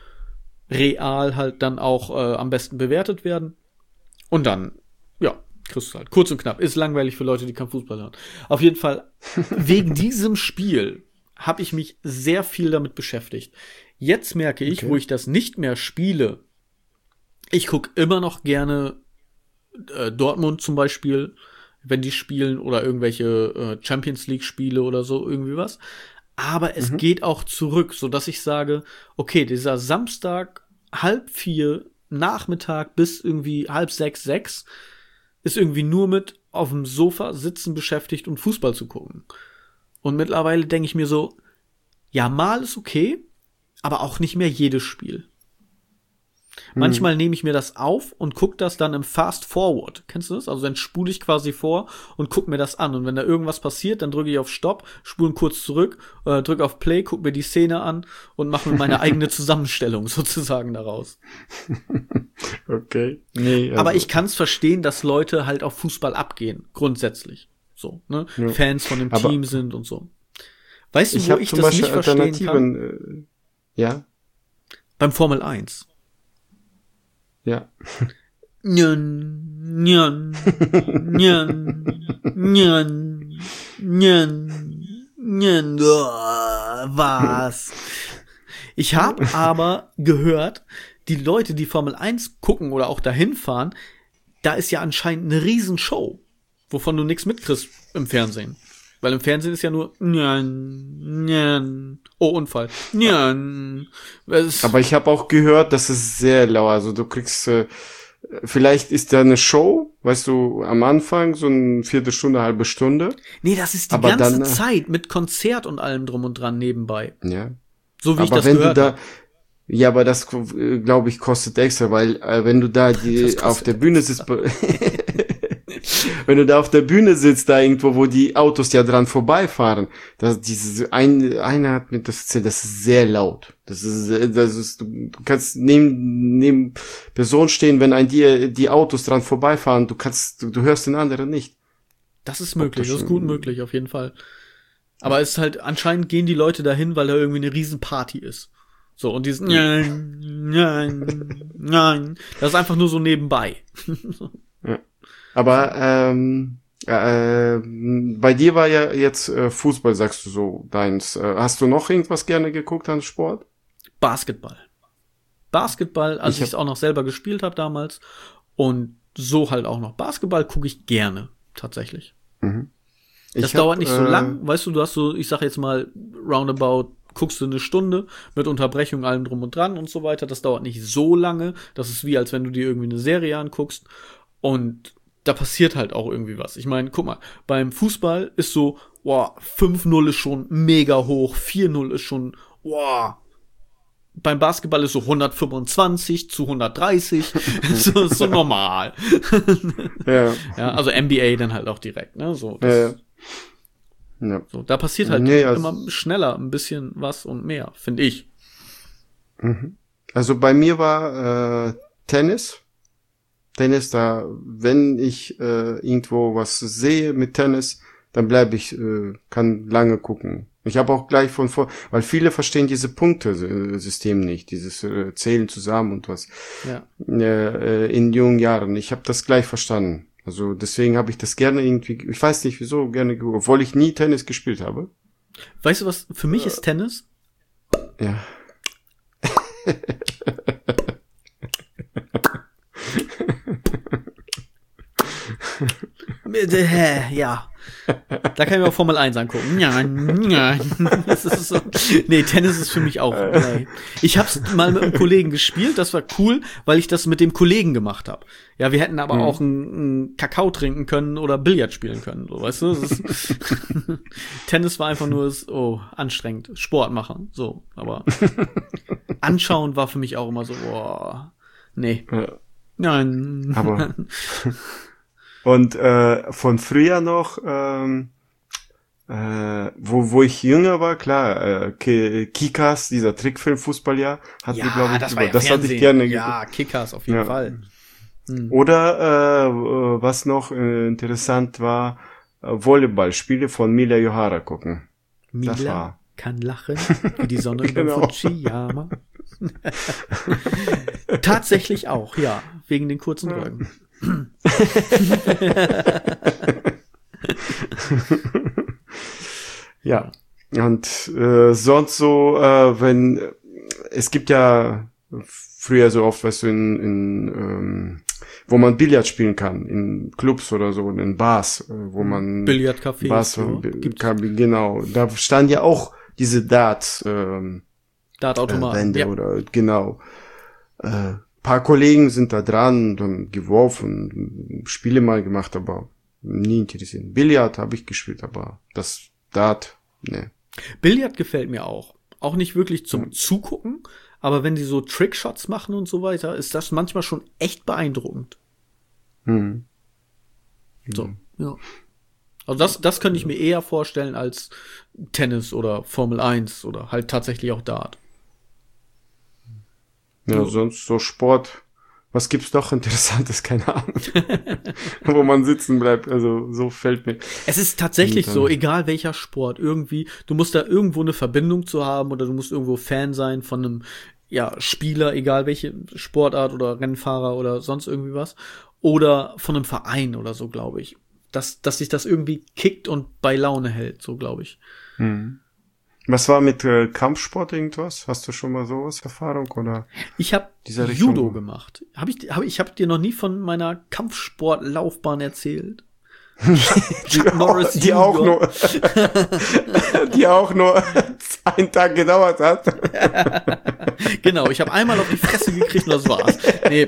real halt dann auch äh, am besten bewertet werden. Und dann, ja, kriegst du halt. Kurz und knapp. Ist langweilig für Leute, die kein Fußball hören. Auf jeden Fall, wegen diesem Spiel habe ich mich sehr viel damit beschäftigt. Jetzt merke ich, okay. wo ich das nicht mehr spiele, ich gucke immer noch gerne äh, Dortmund zum Beispiel, wenn die spielen, oder irgendwelche äh, Champions League Spiele oder so, irgendwie was. Aber es mhm. geht auch zurück, so dass ich sage, okay, dieser Samstag halb vier Nachmittag bis irgendwie halb sechs, sechs ist irgendwie nur mit auf dem Sofa sitzen beschäftigt und Fußball zu gucken. Und mittlerweile denke ich mir so, ja, mal ist okay, aber auch nicht mehr jedes Spiel. Hm. Manchmal nehme ich mir das auf und gucke das dann im Fast Forward. Kennst du das? Also dann spule ich quasi vor und gucke mir das an. Und wenn da irgendwas passiert, dann drücke ich auf Stopp, spule kurz zurück, äh, drücke auf Play, gucke mir die Szene an und mache mir meine eigene Zusammenstellung sozusagen daraus. Okay. Nee, also. Aber ich kann es verstehen, dass Leute halt auf Fußball abgehen, grundsätzlich. So, ne? Ja. Fans von dem Aber Team sind und so. Weißt du, ich wo ich das nicht verstehen kann? Äh, ja? Beim Formel eins. Ja. Nyan, nyan, nyan, nyan, nyan, nyan, was? Ich habe aber gehört, die Leute, die Formel eins gucken oder auch dahin fahren, da ist ja anscheinend eine Riesenshow, wovon du nichts mitkriegst im Fernsehen. Weil im Fernsehen ist ja nur nyan, nyan, oh, Unfall, nyan. Aber ich habe auch gehört, das ist sehr laut. Also du kriegst, äh, vielleicht ist da eine Show, weißt du, am Anfang so eine Viertelstunde, halbe Stunde. Nee, das ist die aber ganze dann, Zeit mit Konzert und allem drum und dran nebenbei. Ja. So wie aber ich das wenn gehört du da, habe. Ja, aber das, glaube ich, kostet extra, weil äh, wenn du da die auf der Bühne sitzt, wenn du da auf der Bühne sitzt, da irgendwo, wo die Autos ja dran vorbeifahren, das, diese, ein, einer hat mir das erzählt, das ist sehr laut. Das ist, das ist, du kannst neben, neben Person stehen, wenn an dir die Autos dran vorbeifahren, du kannst, du, du hörst den anderen nicht. Das ist möglich, das ist gut möglich, auf jeden Fall. Aber es ist halt, anscheinend gehen die Leute dahin, weil da irgendwie eine Riesenparty ist. So, und dieses nein, nein, nein, das ist einfach nur so nebenbei. Ja. Aber ähm, äh, bei dir war ja jetzt äh, Fußball, sagst du so, deins. Äh, hast du noch irgendwas gerne geguckt an Sport? Basketball. Basketball, als ich es auch noch selber gespielt habe damals. Und so halt auch noch. Basketball gucke ich gerne, tatsächlich. Mhm. Das ich dauert hab, nicht so äh, lang. Weißt du, du hast so, ich sag jetzt mal, roundabout guckst du eine Stunde mit Unterbrechung, allem drum und dran und so weiter. Das dauert nicht so lange. Das ist wie, als wenn du dir irgendwie eine Serie anguckst. Und da passiert halt auch irgendwie was. Ich meine, guck mal, beim Fußball ist so, wow, fünf null ist schon mega hoch, vier null ist schon, wow. Beim Basketball ist so hundertfünfundzwanzig zu hundertdreißig. so, so normal. Ja. Ja, also N B A dann halt auch direkt, ne? So, das, ja. Ja. So, da passiert halt nee, also, immer schneller ein bisschen was und mehr, finde ich. Also bei mir war äh, Tennis. Tennis, da, wenn ich äh, irgendwo was sehe mit Tennis, dann bleibe ich, äh, kann lange gucken. Ich habe auch gleich von vor, weil viele verstehen diese Punktesystem nicht, dieses äh, Zählen zusammen und was. Ja. Äh, in jungen Jahren. Ich habe das gleich verstanden. Also deswegen habe ich das gerne irgendwie, ich weiß nicht wieso, gerne geguckt, obwohl ich nie Tennis gespielt habe. Weißt du was, für mich ist Tennis? Ja. Ja. Da kann ich mir auch Formel eins angucken. Ja, ja. Das ist so. Nee, Tennis ist für mich auch. Nee. Ich hab's mal mit einem Kollegen gespielt, das war cool, weil ich das mit dem Kollegen gemacht habe. Ja, wir hätten aber mhm. auch einen Kakao trinken können oder Billard spielen können, so, weißt du? Das ist Tennis war einfach nur oh, anstrengend, Sport machen, so, aber anschauen war für mich auch immer so, boah, nee. Ja. Nein. Aber und äh, von früher noch, ähm, äh, wo wo ich jünger war, klar, äh, Kickers, dieser Trickfilm Fußballjahr, hat ja, mir glaube ich, das, über, war ja das hatte ich gerne. Ja, Kickers auf jeden ja. Fall. Hm. Oder äh, was noch äh, interessant war, äh, Volleyballspiele von Mila Johara gucken. Mila das war. Kann lachen wie die Sonne genau. über Fujiyama. Tatsächlich auch, ja, wegen den kurzen Röcken. Ja, und äh, sonst so, äh, wenn es gibt ja früher so oft, weißt du, in, in ähm, wo man Billard spielen kann, in Clubs oder so, in Bars, wo man Billardcafés, Bars, so, genau, da stand ja auch diese Dart ähm, Dartautomaten, äh, Wände ja. oder genau. Äh, paar Kollegen sind da dran und haben geworfen, Spiele mal gemacht, aber nie interessiert. Billard habe ich gespielt, aber das Dart, ne. Billard gefällt mir auch. Auch nicht wirklich zum ja. Zugucken, aber wenn die so Trickshots machen und so weiter, ist das manchmal schon echt beeindruckend. Hm. So, ja. Also das, das könnte ich mir eher vorstellen als Tennis oder Formel eins oder halt tatsächlich auch Dart. Ja, so. Sonst so Sport. Was gibt's doch Interessantes? Keine Ahnung. Wo man sitzen bleibt. Also, so fällt mir. Es ist tatsächlich so, egal welcher Sport, irgendwie, du musst da irgendwo eine Verbindung zu haben oder du musst irgendwo Fan sein von einem, ja, Spieler, egal welche Sportart oder Rennfahrer oder sonst irgendwie was. Oder von einem Verein oder so, glaube ich. Dass, dass sich das irgendwie kickt und bei Laune hält, so glaube ich. Hm. Was war mit äh, Kampfsport irgendwas? Hast du schon mal sowas Erfahrung oder? Ich habe Judo gemacht. Hab ich hab ich hab dir noch nie von meiner Kampfsportlaufbahn erzählt. die, auch, die auch nur die auch nur einen Tag gedauert hat. Genau, ich habe einmal auf die Fresse gekriegt und das war's. Nee.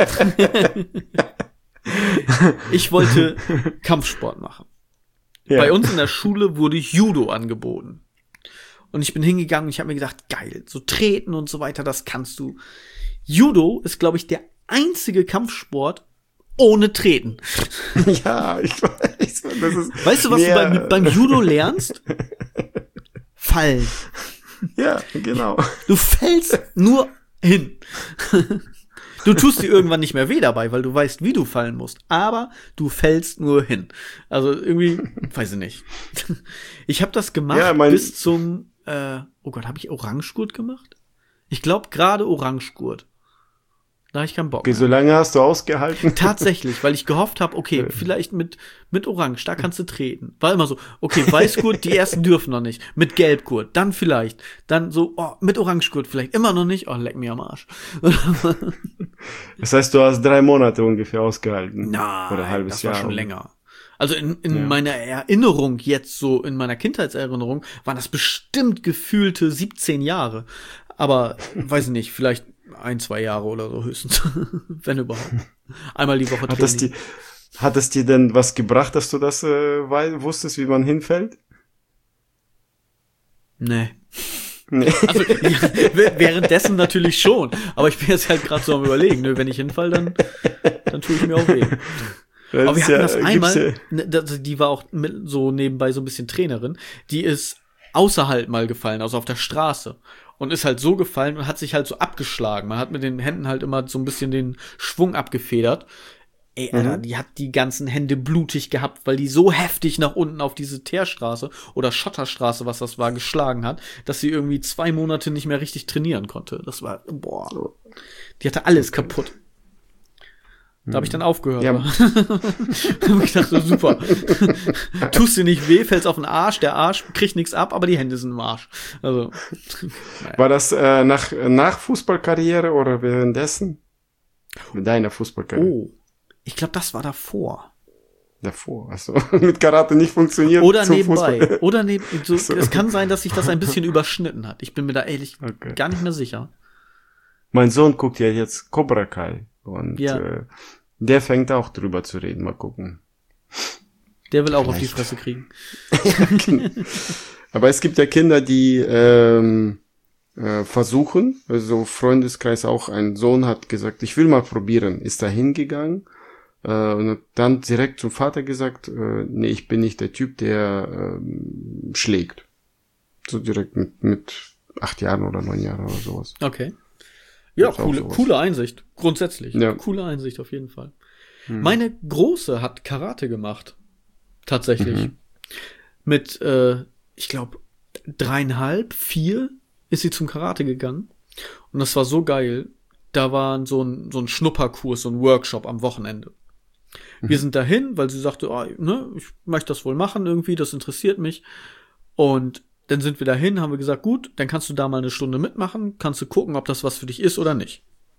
Ich wollte Kampfsport machen. Ja. Bei uns in der Schule wurde Judo angeboten. Und ich bin hingegangen und ich habe mir gedacht, geil, so treten und so weiter, das kannst du. Judo ist, glaube ich, der einzige Kampfsport ohne Treten. Ja, ich weiß. Das ist weißt du, was mehr... du beim, beim Judo lernst? Fallen. Ja, genau. Du fällst nur hin. Du tust dir irgendwann nicht mehr weh dabei, weil du weißt, wie du fallen musst. Aber du fällst nur hin. Also irgendwie, weiß ich nicht. Ich habe das gemacht ja, mein... bis zum, äh, oh Gott, habe ich Orangegurt gemacht? Ich glaube gerade Orangegurt. Da habe ich keinen Bock okay, mehr. So lange hast du ausgehalten? Tatsächlich, weil ich gehofft habe, okay, vielleicht mit mit Orange, da kannst du treten. War immer so, okay, Weißgurt, die ersten dürfen noch nicht. Mit Gelbgurt, dann vielleicht. Dann so, oh, mit Orangegurt vielleicht. Immer noch nicht. Oh, leck mir am Arsch. Das heißt, du hast drei Monate ungefähr ausgehalten? Nein, oder ein halbes das Jahr war schon länger. Also in, in ja. meiner Erinnerung jetzt so, in meiner Kindheitserinnerung, waren das bestimmt gefühlte siebzehn Jahre. Aber, weiß ich nicht, vielleicht ein, zwei Jahre oder so höchstens. Wenn überhaupt. Einmal die Woche Training. Hat das, die, hat es dir denn was gebracht, dass du das äh, wusstest, wie man hinfällt? Nee. Nee. Also, ja, währenddessen natürlich schon. Aber ich bin jetzt halt gerade so am Überlegen, ne? Wenn ich hinfall, dann, dann tue ich mir auch weh. Das Aber wir ist hatten ja- das gibt's einmal, ja- ne, das, die war auch mit, so nebenbei so ein bisschen Trainerin, die ist außerhalb mal gefallen, also auf der Straße. Und ist halt so gefallen und hat sich halt so abgeschlagen. Man hat mit den Händen halt immer so ein bisschen den Schwung abgefedert. Ey, Alter, Mhm. die hat die ganzen Hände blutig gehabt, weil die so heftig nach unten auf diese Teerstraße oder Schotterstraße, was das war, geschlagen hat, dass sie irgendwie zwei Monate nicht mehr richtig trainieren konnte. Das war, boah. Die hatte alles kaputt. Da habe ich dann aufgehört. Ja. Ja. hab ich dachte, super. Tust dir nicht weh, fällst auf den Arsch, der Arsch kriegt nichts ab, aber die Hände sind im Arsch. Also, War das äh, nach, nach Fußballkarriere oder währenddessen? Mit deiner Fußballkarriere? oh. Ich glaube, das war davor. Davor. Also mit Karate nicht funktioniert. Oder zum nebenbei. Fußball. Oder neben, so, So. es kann sein, dass sich das ein bisschen überschnitten hat. Ich bin mir da ehrlich Okay. gar nicht mehr sicher. Mein Sohn guckt ja jetzt Cobra Kai. Und Ja. äh, der fängt auch drüber zu reden. Mal gucken. Der will auch auf die Vielleicht. Fresse kriegen. Aber es gibt ja Kinder, die ähm, äh, versuchen, also Freundeskreis auch, ein Sohn hat gesagt, ich will mal probieren, ist da hingegangen äh, und hat dann direkt zum Vater gesagt, äh, nee, ich bin nicht der Typ, der ähm, schlägt. So direkt mit, mit acht Jahren oder neun Jahren oder sowas. Okay. Ja, Gibt's auch coole, sowas. coole Einsicht. Grundsätzlich. Ja. Coole Einsicht auf jeden Fall. Hm. Meine Große hat Karate gemacht. Tatsächlich. Mhm. Mit, äh, ich glaube, dreieinhalb, vier ist sie zum Karate gegangen. Und das war so geil. Da war so ein, so ein Schnupperkurs, so ein Workshop am Wochenende. Wir sind dahin, weil sie sagte, oh, ne, ich möchte das wohl machen irgendwie, das interessiert mich. Und dann sind wir dahin, haben wir gesagt, gut, dann kannst du da mal eine Stunde mitmachen, kannst du gucken, ob das was für dich ist oder nicht.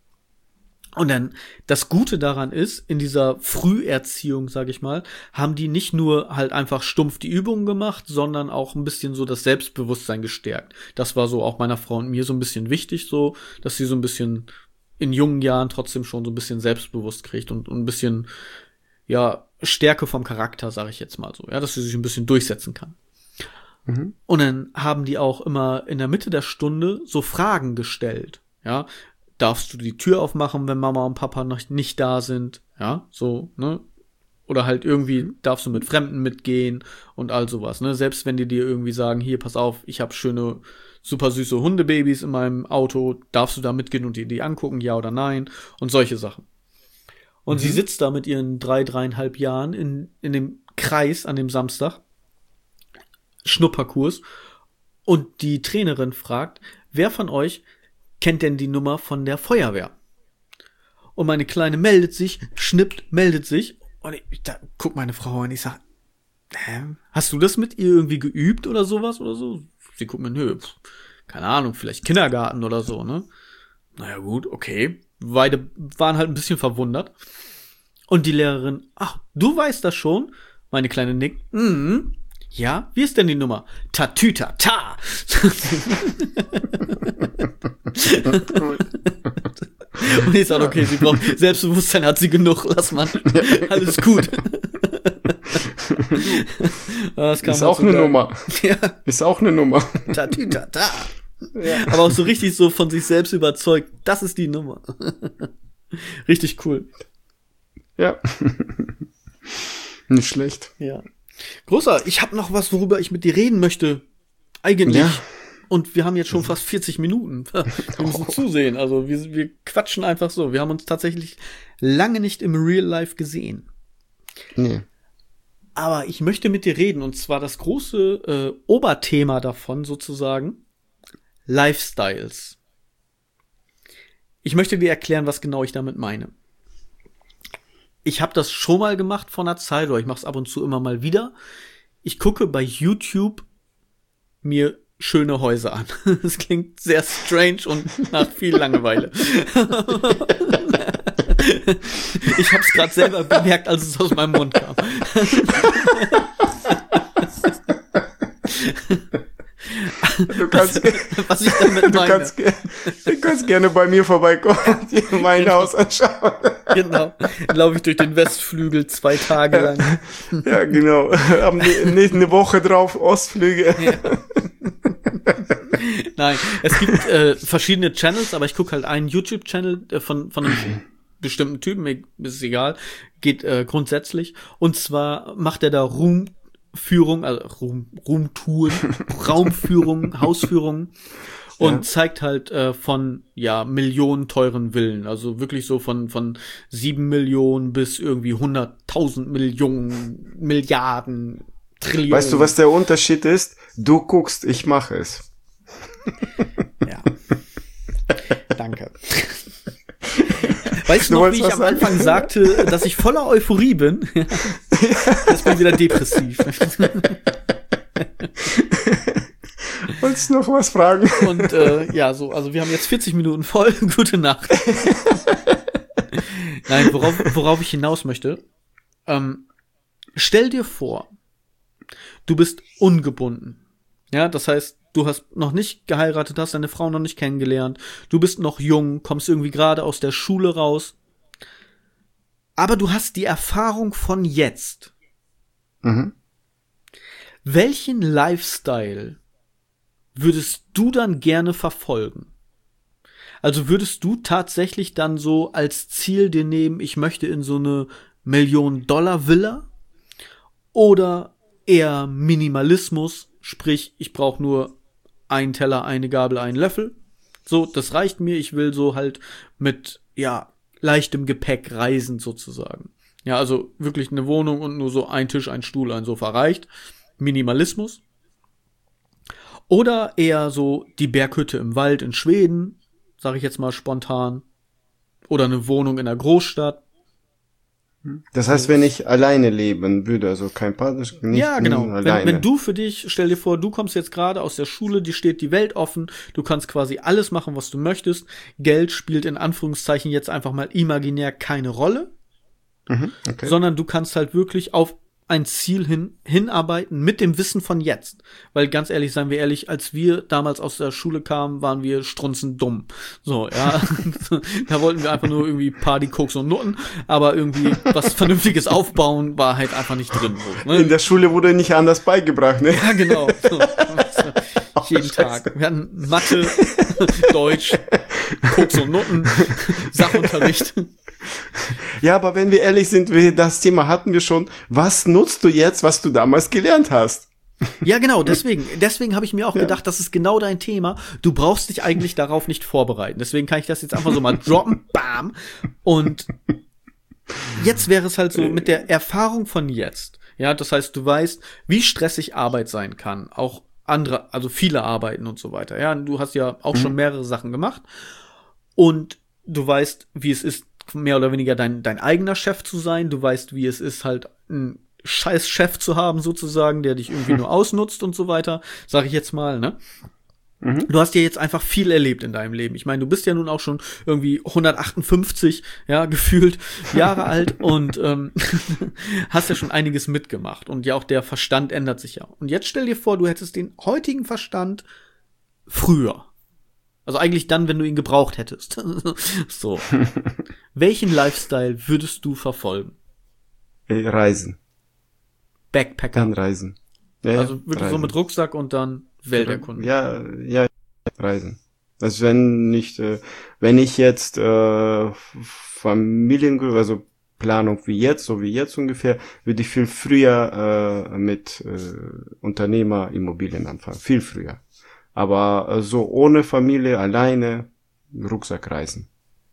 Und dann, das Gute daran ist, in dieser Früherziehung, sag ich mal, haben die nicht nur halt einfach stumpf die Übungen gemacht, sondern auch ein bisschen so das Selbstbewusstsein gestärkt. Das war so auch meiner Frau und mir so ein bisschen wichtig, so, dass sie so ein bisschen in jungen Jahren trotzdem schon so ein bisschen selbstbewusst kriegt und, und ein bisschen, ja, Stärke vom Charakter, sag ich jetzt mal so, ja, dass sie sich ein bisschen durchsetzen kann. Mhm. Und dann haben die auch immer in der Mitte der Stunde so Fragen gestellt, ja. Darfst du die Tür aufmachen, wenn Mama und Papa noch nicht da sind? Ja, so, ne? Oder halt irgendwie darfst du mit Fremden mitgehen und all sowas, ne? Selbst wenn die dir irgendwie sagen, hier, pass auf, ich habe schöne, super süße Hundebabys in meinem Auto, darfst du da mitgehen und dir die angucken, ja oder nein? Und solche Sachen. Und Mhm. sie sitzt da mit ihren drei, dreieinhalb Jahren in, in dem Kreis an dem Samstag, Schnupperkurs, und die Trainerin fragt, wer von euch kennt denn die Nummer von der Feuerwehr? Und meine Kleine meldet sich, schnippt, meldet sich. Und ich, da guck meine Frau an, ich sag, hä, hast du das mit ihr irgendwie geübt oder sowas oder so? Sie guckt mir, nö, pf, keine Ahnung, vielleicht Kindergarten oder so, ne? Naja, gut, okay. Beide waren halt ein bisschen verwundert. Und die Lehrerin, ach, du weißt das schon? Meine Kleine nickt, mhm. Ja, wie ist denn die Nummer? Tatütata. Und ich sage, okay, sie braucht Selbstbewusstsein, hat sie genug, lass mal. Alles gut. Das kam Ist halt auch so eine geil. Nummer. Ja, Ist auch eine Nummer. Tatütata. Aber auch so richtig so von sich selbst überzeugt, das ist die Nummer. Richtig cool. Ja. Nicht schlecht. Ja. Großer, ich habe noch was, worüber ich mit dir reden möchte. Eigentlich. Ja. Und wir haben jetzt schon fast vierzig Minuten. Wir müssen zusehen. Also wir, wir quatschen einfach so. Wir haben uns tatsächlich lange nicht im Real Life gesehen. Nee. Aber ich möchte mit dir reden. Und zwar das große äh, Oberthema davon sozusagen. Lifestyles. Ich möchte dir erklären, was genau ich damit meine. Ich habe das schon mal gemacht vor einer Zeit, oder ich mache es ab und zu immer mal wieder. Ich gucke bei YouTube mir schöne Häuser an. Das klingt sehr strange und nach viel Langeweile. Ich habe es gerade selber bemerkt, als es aus meinem Mund kam. Du kannst, was, was ich damit du meine. kannst, ge- du kannst gerne bei mir vorbeikommen und dir mein Genau. Haus anschauen. Genau. Dann laufe ich durch den Westflügel zwei Tage lang. Ja, genau. Am ne- nicht eine Woche drauf Ostflüge. Nein, es gibt äh, verschiedene Channels, aber ich gucke halt einen YouTube-Channel äh, von, von einem bestimmten Typen, mir ist es egal, geht äh, grundsätzlich. Und zwar macht er da Ruhmführung, also Ruhm, Ruhmtouren, Raumführung, Hausführung und ja. zeigt halt äh, von ja Millionen teuren Villen, also wirklich so von von sieben Millionen bis irgendwie hunderttausend Millionen, Milliarden, Trillionen. Weißt du, was der Unterschied ist? Du guckst, ich mache es. Ja. Danke. Weißt du noch, wie ich am Anfang sagen? sagte, dass ich voller Euphorie bin? Jetzt bin ich wieder depressiv. Wolltest du noch was fragen? Und äh, ja, so, also wir haben jetzt vierzig Minuten voll. Gute Nacht. Nein, worauf, worauf ich hinaus möchte. Ähm, stell dir vor, du bist ungebunden. Ja, das heißt, du hast noch nicht geheiratet, hast deine Frau noch nicht kennengelernt, du bist noch jung, kommst irgendwie gerade aus der Schule raus, aber du hast die Erfahrung von jetzt. Mhm. Welchen Lifestyle würdest du dann gerne verfolgen? Also würdest du tatsächlich dann so als Ziel dir nehmen, ich möchte in so eine Million-Dollar-Villa? Oder eher Minimalismus, sprich, ich brauche nur einen Teller, eine Gabel, einen Löffel. So, das reicht mir. Ich will so halt mit, ja, leichtem Gepäck reisen sozusagen. Ja, also wirklich eine Wohnung und nur so ein Tisch, ein Stuhl, ein Sofa reicht. Minimalismus. Oder eher so die Berghütte im Wald in Schweden, sage ich jetzt mal spontan. Oder eine Wohnung in der Großstadt. Das heißt, wenn ich alleine leben würde, also kein Partner, nicht ja, genau. alleine. Wenn, wenn du für dich, stell dir vor, du kommst jetzt gerade aus der Schule, dir steht die Welt offen, du kannst quasi alles machen, was du möchtest. Geld spielt in Anführungszeichen jetzt einfach mal imaginär keine Rolle, mhm, okay. sondern du kannst halt wirklich auf ein Ziel hin, hinarbeiten mit dem Wissen von jetzt. Weil ganz ehrlich, seien wir ehrlich, als wir damals aus der Schule kamen, waren wir strunzendumm. So, ja. Da wollten wir einfach nur irgendwie Party, Koks und Nutten, aber irgendwie was Vernünftiges aufbauen war halt einfach nicht drin. So, ne? In der Schule wurde nicht anders beigebracht, ne? Ja, genau. So, oh, jeden Scheiße. Tag. Wir hatten Mathe, Deutsch, Koks und Nutten, Sachunterricht. Ja, aber wenn wir ehrlich sind, wir, das Thema hatten wir schon. Was nutzt du jetzt, was du damals gelernt hast? Ja, genau, deswegen, deswegen habe ich mir auch ja. gedacht, das ist genau dein Thema. Du brauchst dich eigentlich darauf nicht vorbereiten. Deswegen kann ich das jetzt einfach so mal droppen, bam. Und jetzt wäre es halt so mit der Erfahrung von jetzt. Ja, das heißt, du weißt, wie stressig Arbeit sein kann. Auch andere, also viele Arbeiten und so weiter. Ja, du hast ja auch mhm. schon mehrere Sachen gemacht. Und du weißt, wie es ist, mehr oder weniger dein, dein eigener Chef zu sein. Du weißt, wie es ist, halt einen scheiß Chef zu haben, sozusagen, der dich irgendwie nur ausnutzt und so weiter. Sag ich jetzt mal, ne? Mhm. Du hast ja jetzt einfach viel erlebt in deinem Leben. Ich meine, du bist ja nun auch schon irgendwie hundertachtundfünfzig, ja, gefühlt Jahre alt und ähm, hast ja schon einiges mitgemacht. Und ja, auch der Verstand ändert sich ja. Und jetzt stell dir vor, du hättest den heutigen Verstand früher. Also eigentlich dann, wenn du ihn gebraucht hättest. So. Welchen Lifestyle würdest du verfolgen? Reisen. Backpacker. Dann reisen. Ja, also wirklich reisen. So mit Rucksack und dann Welt erkunden. Ja, ja, reisen. Also wenn nicht, äh, wenn ich jetzt äh, Familiengründung, also Planung wie jetzt, so wie jetzt ungefähr, würde ich viel früher äh, mit äh, Unternehmerimmobilien anfangen. Viel früher. Aber äh, so ohne Familie, alleine, Rucksack reisen.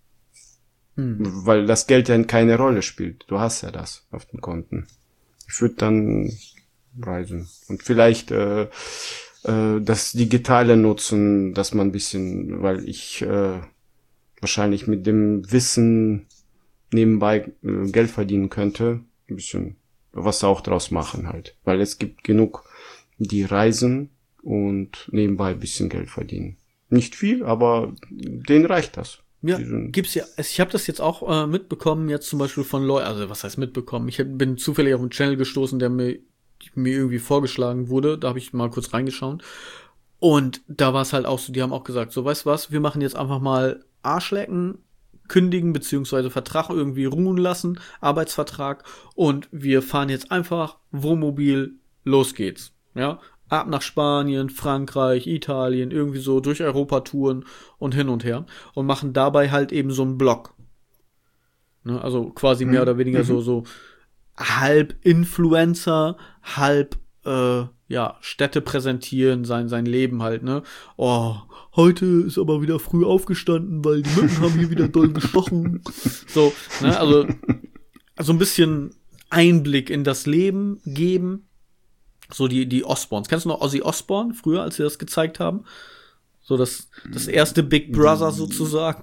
Hm. Weil das Geld ja keine Rolle spielt. Du hast ja das auf den Konten. Ich würde dann reisen. Und vielleicht äh, äh, das Digitale nutzen, dass man ein bisschen, weil ich äh, wahrscheinlich mit dem Wissen nebenbei äh, Geld verdienen könnte, ein bisschen was auch draus machen halt. Weil es gibt genug, die reisen und nebenbei ein bisschen Geld verdienen. Nicht viel, aber denen reicht das. Ja, gibt's ja. Ich habe das jetzt auch äh, mitbekommen, jetzt zum Beispiel von Leuten, also was heißt mitbekommen? Ich bin zufällig auf einen Channel gestoßen, der mir, mir irgendwie vorgeschlagen wurde. Da habe ich mal kurz reingeschaut. Und da war es halt auch so, die haben auch gesagt, so, weißt du was, wir machen jetzt einfach mal Arschlecken, kündigen, beziehungsweise Vertrag irgendwie ruhen lassen, Arbeitsvertrag. Und wir fahren jetzt einfach Wohnmobil, los geht's. Ja, ab nach Spanien, Frankreich, Italien, irgendwie so durch Europa touren und hin und her und machen dabei halt eben so einen Blog. Ne? Also quasi mehr oder weniger mhm. so, so halb Influencer, halb äh, ja, Städte präsentieren, sein, sein Leben halt, ne? Oh, heute ist aber wieder früh aufgestanden, weil die Mücken haben hier wieder doll gestochen. So, ne? Also so ein bisschen Einblick in das Leben geben. So die, die Osbournes. Kennst du noch Ozzy Osbourne früher, als sie das gezeigt haben? So das, das erste Big Brother sozusagen.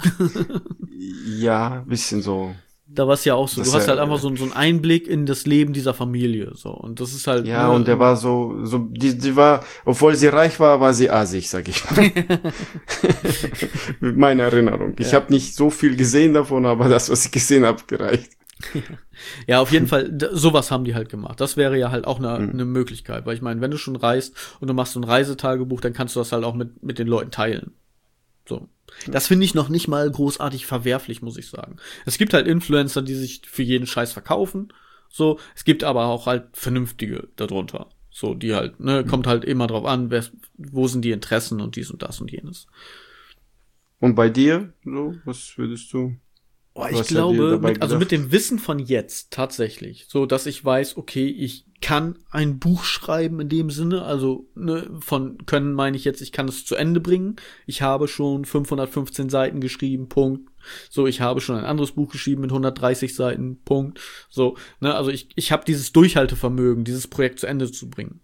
Ja, bisschen so. Da war es ja auch so. Das, Du hast halt äh, einfach so, so einen Einblick in das Leben dieser Familie. So. Und das ist halt. Ja, ne, und der war so, so, die, die war, obwohl sie reich war, war sie assig, sag ich mal. Mit meiner Erinnerung. Ich Ja. habe nicht so viel gesehen davon, aber das, was ich gesehen habe, gereicht. Ja, auf jeden Fall, d- sowas haben die halt gemacht. Das wäre ja halt auch eine Mhm. eine Möglichkeit. Weil ich meine, wenn du schon reist und du machst so ein Reisetagebuch, dann kannst du das halt auch mit, mit den Leuten teilen. So. Das finde ich noch nicht mal großartig verwerflich, muss ich sagen. Es gibt halt Influencer, die sich für jeden Scheiß verkaufen. So, es gibt aber auch halt vernünftige darunter. So, die halt, ne, kommt halt immer drauf an, wer, wo sind die Interessen und dies und das und jenes. Und bei dir, so, was würdest du? Oh, ich Was hat dir glaube, dabei mit, also mit gedacht? dem Wissen von jetzt tatsächlich, so dass ich weiß, okay, ich kann ein Buch schreiben in dem Sinne, also ne, von können meine ich jetzt, ich kann es zu Ende bringen. Ich habe schon fünfhundertfünfzehn Seiten geschrieben, Punkt. So, ich habe schon ein anderes Buch geschrieben mit hundertdreißig Seiten, Punkt. So, ne, also ich ich habe dieses Durchhaltevermögen, dieses Projekt zu Ende zu bringen.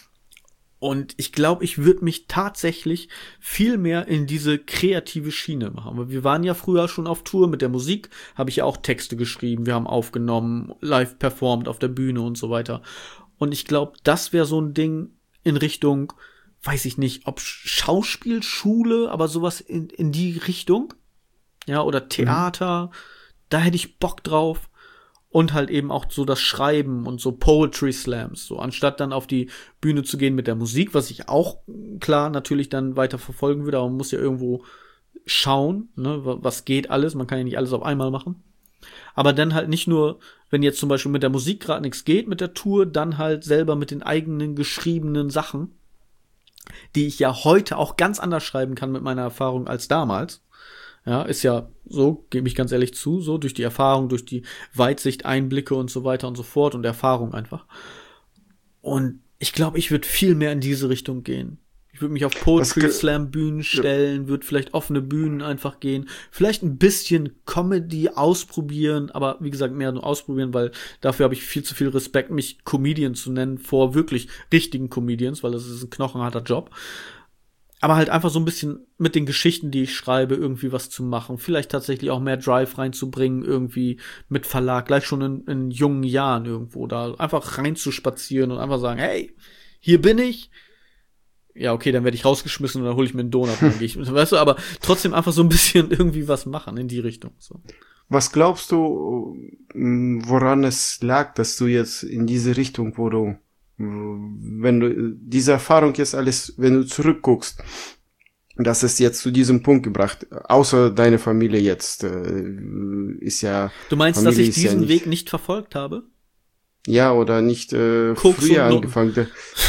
Und ich glaube, ich würde mich tatsächlich viel mehr in diese kreative Schiene machen. Weil wir waren ja früher schon auf Tour mit der Musik, habe ich ja auch Texte geschrieben, wir haben aufgenommen, live performt auf der Bühne und so weiter. Und ich glaube, das wäre so ein Ding in Richtung, weiß ich nicht, ob Schauspielschule, aber sowas in, in die Richtung. Ja, oder Theater. Da hätte ich Bock drauf. Und halt eben auch so das Schreiben und so Poetry Slams, so anstatt dann auf die Bühne zu gehen mit der Musik, was ich auch klar natürlich dann weiter verfolgen würde, aber man muss ja irgendwo schauen, ne, was geht alles, man kann ja nicht alles auf einmal machen. Aber dann halt nicht nur, wenn jetzt zum Beispiel mit der Musik gerade nichts geht, mit der Tour, dann halt selber mit den eigenen geschriebenen Sachen, die ich ja heute auch ganz anders schreiben kann mit meiner Erfahrung als damals. Ja, ist ja so, gebe ich ganz ehrlich zu, so durch die Erfahrung, durch die Weitsicht, Einblicke und so weiter und so fort und Erfahrung einfach. Und ich glaube, ich würde viel mehr in diese Richtung gehen. Ich würde mich auf Poetry Slam Bühnen stellen, würde vielleicht offene Bühnen einfach gehen, vielleicht ein bisschen Comedy ausprobieren, aber wie gesagt, mehr nur ausprobieren, weil dafür habe ich viel zu viel Respekt, mich Comedian zu nennen vor wirklich richtigen Comedians, weil das ist ein knochenharter Job. Aber halt einfach so ein bisschen mit den Geschichten, die ich schreibe, irgendwie was zu machen. Vielleicht tatsächlich auch mehr Drive reinzubringen, irgendwie mit Verlag, gleich schon in, in jungen Jahren irgendwo da einfach reinzuspazieren und einfach sagen, hey, hier bin ich. Ja, okay, dann werde ich rausgeschmissen und dann hole ich mir einen Donut und dann gehe ich, weißt du, aber trotzdem einfach so ein bisschen irgendwie was machen in die Richtung. So. Was glaubst du, woran es lag, dass du jetzt in diese Richtung, wo du, wenn du diese Erfahrung jetzt alles, wenn du zurückguckst, dass es jetzt zu diesem Punkt gebracht, außer deine Familie jetzt, äh, ist ja. Du meinst, Familie dass ich ist diesen ja nicht, Weg nicht verfolgt habe? Ja, oder nicht äh, Koks früher und angefangen.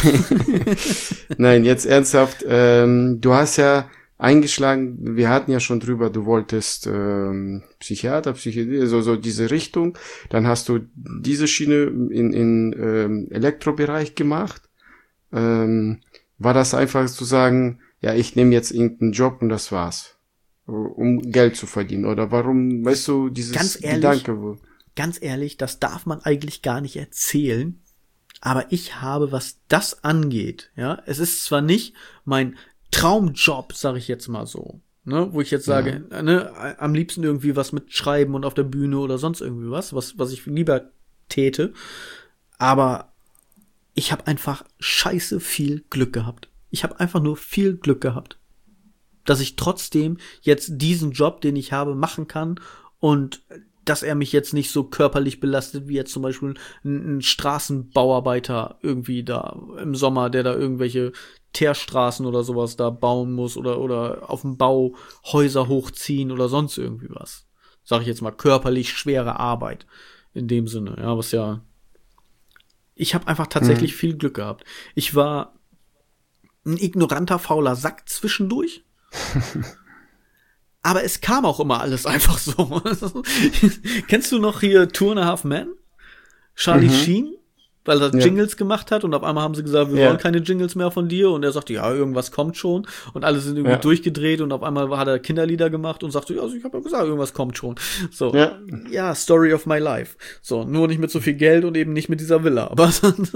Nein, jetzt ernsthaft. Ähm, du hast ja eingeschlagen, wir hatten ja schon drüber, du wolltest ähm, Psychiater, Psychiatrie, so, so diese Richtung. Dann hast du diese Schiene in, in ähm, Elektrobereich gemacht. Ähm, war das einfach zu sagen, ja, ich nehme jetzt irgendeinen Job und das war's, um Geld zu verdienen? Oder warum, weißt du, dieses Ganz ehrlich, Gedanke, wo Ganz ehrlich, das darf man eigentlich gar nicht erzählen. Aber ich habe, was das angeht, ja, es ist zwar nicht mein Traumjob, sage ich jetzt mal so, ne, wo ich jetzt sage, ja. ne, am liebsten irgendwie was mit Schreiben und auf der Bühne oder sonst irgendwie was, was, was ich lieber täte. Aber ich habe einfach scheiße viel Glück gehabt. Ich habe einfach nur viel Glück gehabt, dass ich trotzdem jetzt diesen Job, den ich habe, machen kann und dass er mich jetzt nicht so körperlich belastet, wie jetzt zum Beispiel ein, ein Straßenbauarbeiter irgendwie da im Sommer, der da irgendwelche Teerstraßen oder sowas da bauen muss oder oder auf dem Bau Häuser hochziehen oder sonst irgendwie was. Sag ich jetzt mal, körperlich schwere Arbeit in dem Sinne, ja, was ja ich habe einfach tatsächlich mhm. viel Glück gehabt. Ich war ein ignoranter, fauler Sack zwischendurch. Aber es kam auch immer alles einfach so. Kennst du noch hier Two and a Half Men? Charlie mhm. Sheen? Weil er ja. Jingles gemacht hat und auf einmal haben sie gesagt, wir ja. wollen keine Jingles mehr von dir. Und er sagte, ja, irgendwas kommt schon. Und alle sind irgendwie ja. durchgedreht und auf einmal hat er Kinderlieder gemacht und sagte, ja, also ich habe ja gesagt, irgendwas kommt schon. So, ja. ja, Story of my life. So, nur nicht mit so viel Geld und eben nicht mit dieser Villa. Aber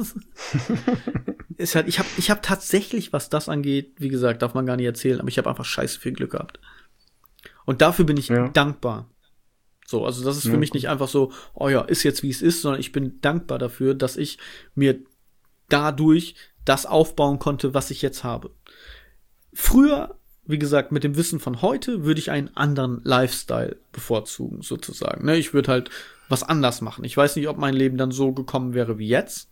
ist halt, ich habe ich hab tatsächlich, was das angeht, wie gesagt, darf man gar nicht erzählen, aber ich habe einfach scheiße viel Glück gehabt. Und dafür bin ich ja. dankbar. So, also das ist für ja. mich nicht einfach so, oh ja, ist jetzt wie es ist, sondern ich bin dankbar dafür, dass ich mir dadurch das aufbauen konnte, was ich jetzt habe. Früher, wie gesagt, mit dem Wissen von heute, würde ich einen anderen Lifestyle bevorzugen, sozusagen. Ne, ich würde halt was anders machen. Ich weiß nicht, ob mein Leben dann so gekommen wäre wie jetzt.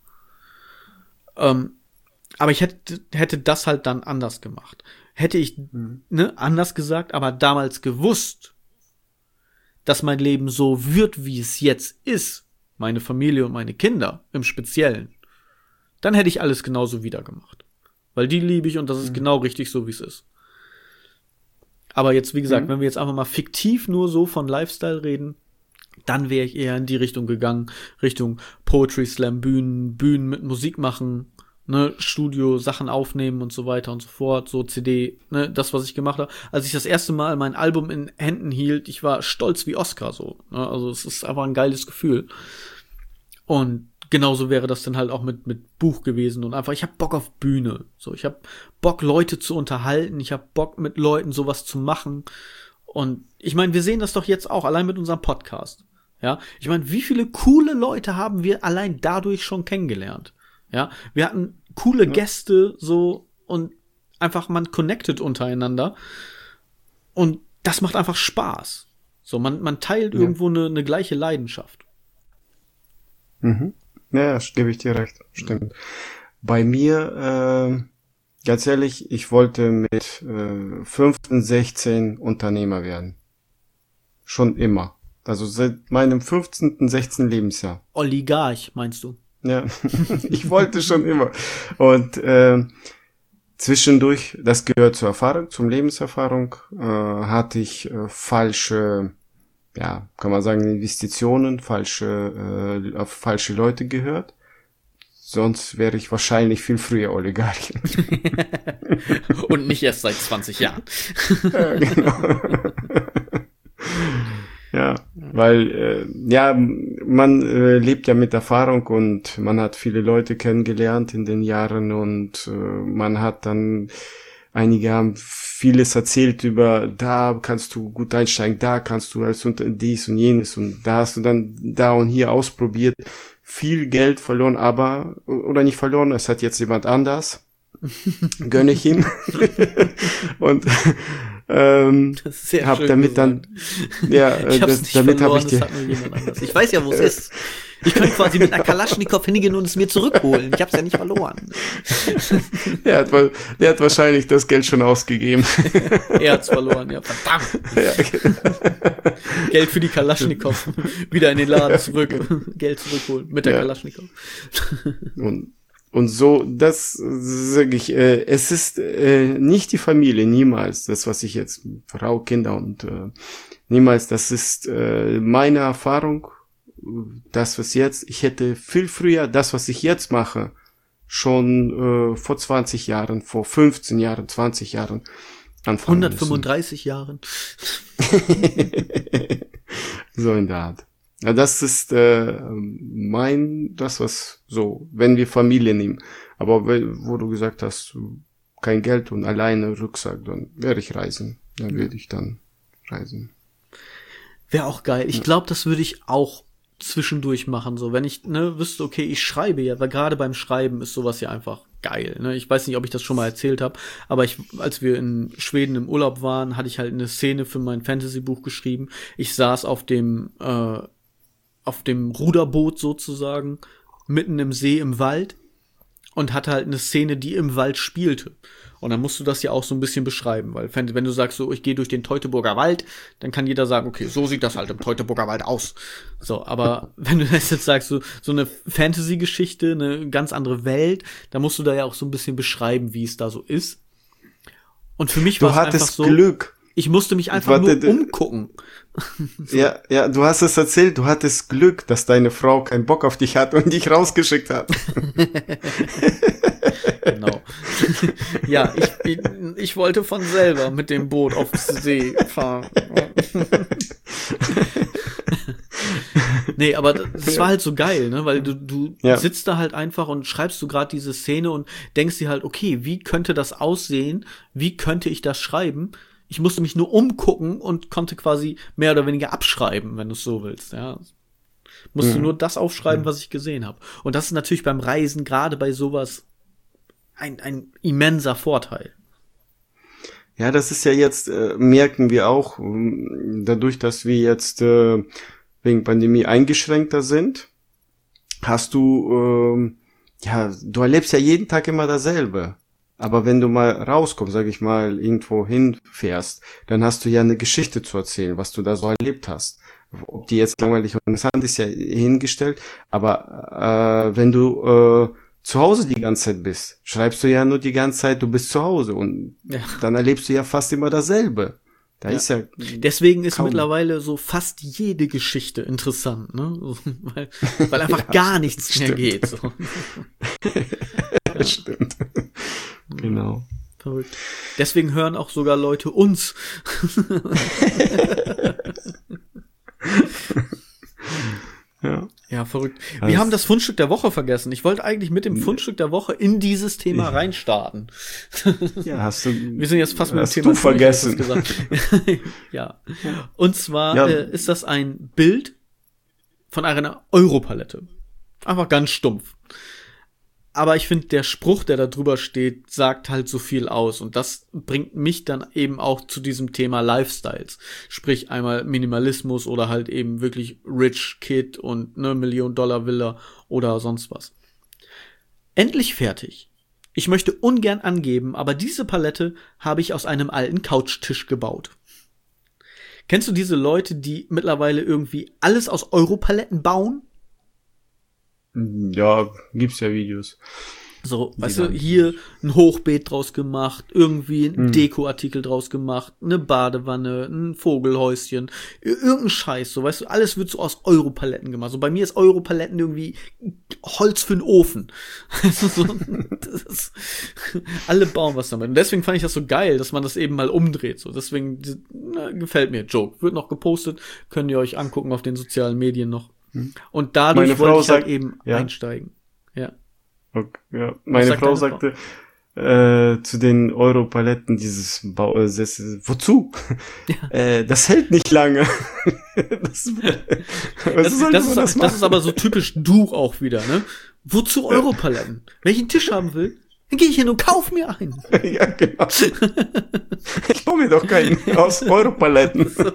Ähm, aber ich hätte, hätte das halt dann anders gemacht. Hätte ich, mhm. ne, anders gesagt, aber damals gewusst, dass mein Leben so wird, wie es jetzt ist, meine Familie und meine Kinder im Speziellen, dann hätte ich alles genauso wieder gemacht. Weil die liebe ich und das ist mhm. genau richtig so, wie es ist. Aber jetzt, wie gesagt, mhm. wenn wir jetzt einfach mal fiktiv nur so von Lifestyle reden, dann wäre ich eher in die Richtung gegangen, Richtung Poetry Slam, Bühnen, Bühnen mit Musik machen, ne, Studio, Sachen aufnehmen und so weiter und so fort, so C D, ne, das, was ich gemacht habe. Als ich das erste Mal mein Album in Händen hielt, ich war stolz wie Oscar, so, ne, also es ist einfach ein geiles Gefühl. Und genauso wäre das dann halt auch mit mit Buch gewesen und einfach, ich hab Bock auf Bühne, so, ich hab Bock, Leute zu unterhalten, ich hab Bock, mit Leuten sowas zu machen. Und ich meine, wir sehen das doch jetzt auch, allein mit unserem Podcast, ja. Ich meine, wie viele coole Leute haben wir allein dadurch schon kennengelernt? Ja, wir hatten coole ja. Gäste, so, und einfach man connected untereinander. Und das macht einfach Spaß. So, man, man teilt ja. irgendwo eine, eine gleiche Leidenschaft. Mhm. Ja, gebe ich dir recht. Stimmt. Bei mir, äh, ganz ehrlich, ich wollte mit äh, fünfzehn, sechzehn Unternehmer werden. Schon immer. Also seit meinem fünfzehnten, sechzehnten Lebensjahr. Oligarch, meinst du? Ja, ich wollte schon immer. Und äh, zwischendurch, das gehört zur Erfahrung, zum Lebenserfahrung, äh, hatte ich äh, falsche, ja, kann man sagen, Investitionen, falsche, äh, auf falsche Leute gehört. Sonst wäre ich wahrscheinlich viel früher Oligarch. Und nicht erst seit zwanzig Jahren. Ja, genau. Ja, weil äh, ja, man äh, lebt ja mit Erfahrung und man hat viele Leute kennengelernt in den Jahren und äh, man hat dann, einige haben vieles erzählt über, da kannst du gut einsteigen, da kannst du als und dies und jenes und da hast du dann da und hier ausprobiert, viel Geld verloren, aber, oder nicht verloren, es hat jetzt jemand anders, gönne ich ihm. Und ähm, hab damit gesagt. Dann ja ich hab's das, nicht damit verloren, hab ich das hat nur jemand anders. Ich weiß ja, wo es ist. Ich könnte quasi mit einer Kalaschnikow hingehen und es mir zurückholen. Ich hab's ja nicht verloren. Der hat, der hat wahrscheinlich das Geld schon ausgegeben. Er hat's verloren, ja, verdammt. Ja, genau. Geld für die Kalaschnikow. Wieder in den Laden zurück. Geld zurückholen mit der ja. Kalaschnikow. Und Und so, das sage ich, äh, es ist äh, nicht die Familie, niemals, das, was ich jetzt, Frau, Kinder und äh, niemals, das ist äh, meine Erfahrung, das, was jetzt, ich hätte viel früher das, was ich jetzt mache, schon äh, vor zwanzig Jahren, vor fünfzehn Jahren, zwanzig Jahren anfangen hundertfünfunddreißig müssen. Jahren. So in der Art. Ja, das ist äh, mein, das was so, wenn wir Familie nehmen. Aber wo du gesagt hast, kein Geld und alleine Rucksack, dann werde ich reisen. Dann ja. würde ich dann reisen. Wäre auch geil. Ich glaube, das würde ich auch zwischendurch machen. So, wenn ich ne wüsste, okay, ich schreibe ja, weil gerade beim Schreiben ist sowas ja einfach geil. Ne? Ich weiß nicht, ob ich das schon mal erzählt habe, aber ich, als wir in Schweden im Urlaub waren, hatte ich halt eine Szene für mein Fantasy-Buch geschrieben. Ich saß auf dem äh, auf dem Ruderboot sozusagen, mitten im See im Wald und hatte halt eine Szene, die im Wald spielte. Und dann musst du das ja auch so ein bisschen beschreiben, weil wenn du sagst, so ich gehe durch den Teutoburger Wald, dann kann jeder sagen, okay, so sieht das halt im Teutoburger Wald aus. So, aber wenn du das jetzt sagst, so, so eine Fantasy-Geschichte, eine ganz andere Welt, dann musst du da ja auch so ein bisschen beschreiben, wie es da so ist. Und für mich war es einfach so. Du hattest Glück. Ich musste mich einfach Warte, nur umgucken. So. Ja, ja, du hast es erzählt, du hattest Glück, dass deine Frau keinen Bock auf dich hat und dich rausgeschickt hat. Genau. Ja, ich, ich wollte von selber mit dem Boot auf See fahren. Nee, aber das war halt so geil, ne, weil du, du ja. sitzt da halt einfach und schreibst du gerade diese Szene und denkst dir halt, okay, wie könnte das aussehen? Wie könnte ich das schreiben? Ich musste mich nur umgucken und konnte quasi mehr oder weniger abschreiben, wenn du es so willst, ja. Musste mhm. nur das aufschreiben, mhm. was ich gesehen habe. Und das ist natürlich beim Reisen, gerade bei sowas, ein, ein immenser Vorteil. Ja, das ist ja jetzt, äh, merken wir auch, dadurch, dass wir jetzt äh, wegen Pandemie eingeschränkter sind, hast du, ähm, ja, du erlebst ja jeden Tag immer dasselbe. Aber wenn du mal rauskommst, sag ich mal, irgendwo hinfährst, dann hast du ja eine Geschichte zu erzählen, was du da so erlebt hast. Ob die jetzt langweilig und interessant ist, ja hingestellt. Aber äh, wenn du äh, zu Hause die ganze Zeit bist, schreibst du ja nur die ganze Zeit, du bist zu Hause. Und ja. dann erlebst du ja fast immer dasselbe. Da ja. ist ja Deswegen ist kaum. mittlerweile so fast jede Geschichte interessant, ne? weil, weil einfach ja, gar nichts mehr stimmt. geht. So. Ja. Stimmt. Genau. Verrückt. Deswegen hören auch sogar Leute uns. Ja. Ja, verrückt. Wir also, haben das Fundstück der Woche vergessen. Ich wollte eigentlich mit dem Fundstück der Woche in dieses Thema ja. reinstarten. Ja, hast du. Wir sind jetzt fast mit dem Thema du vergessen. Gesagt. Ja. Und zwar ja. äh, ist das ein Bild von einer Europalette. Einfach ganz stumpf. Aber ich finde, der Spruch, der da drüber steht, sagt halt so viel aus. Und das bringt mich dann eben auch zu diesem Thema Lifestyles. Sprich einmal Minimalismus oder halt eben wirklich Rich Kid und ne Million-Dollar-Villa oder sonst was. Endlich fertig. Ich möchte ungern angeben, aber diese Palette habe ich aus einem alten Couchtisch gebaut. Kennst du diese Leute, die mittlerweile irgendwie alles aus Europaletten bauen? Ja, gibt's ja Videos. So, weißt du, hier ein Hochbeet draus gemacht, irgendwie ein hm. Dekoartikel draus gemacht, eine Badewanne, ein Vogelhäuschen, irgendein Scheiß, so, weißt du, alles wird so aus Europaletten gemacht. So, bei mir ist Europaletten irgendwie Holz für den Ofen. Also so, das ist, alle bauen was damit. Und deswegen fand ich das so geil, dass man das eben mal umdreht, so. Deswegen, na, gefällt mir. Joke. Wird noch gepostet, könnt ihr euch angucken auf den sozialen Medien noch. Und dadurch meine wollte Frau ich halt sagt, eben ja. einsteigen. Ja. Okay, ja. Meine Frau sagte äh, zu den Europaletten dieses Bau, äh, das, wozu? Ja. Äh, das hält nicht lange. das, das, das, ist, das, das ist aber so typisch du auch wieder, ne? Wozu Europaletten? Wenn ich einen Tisch haben will, dann gehe ich hin und kauf mir einen. Ja, genau. Ich baue mir doch keinen aus Europaletten. So.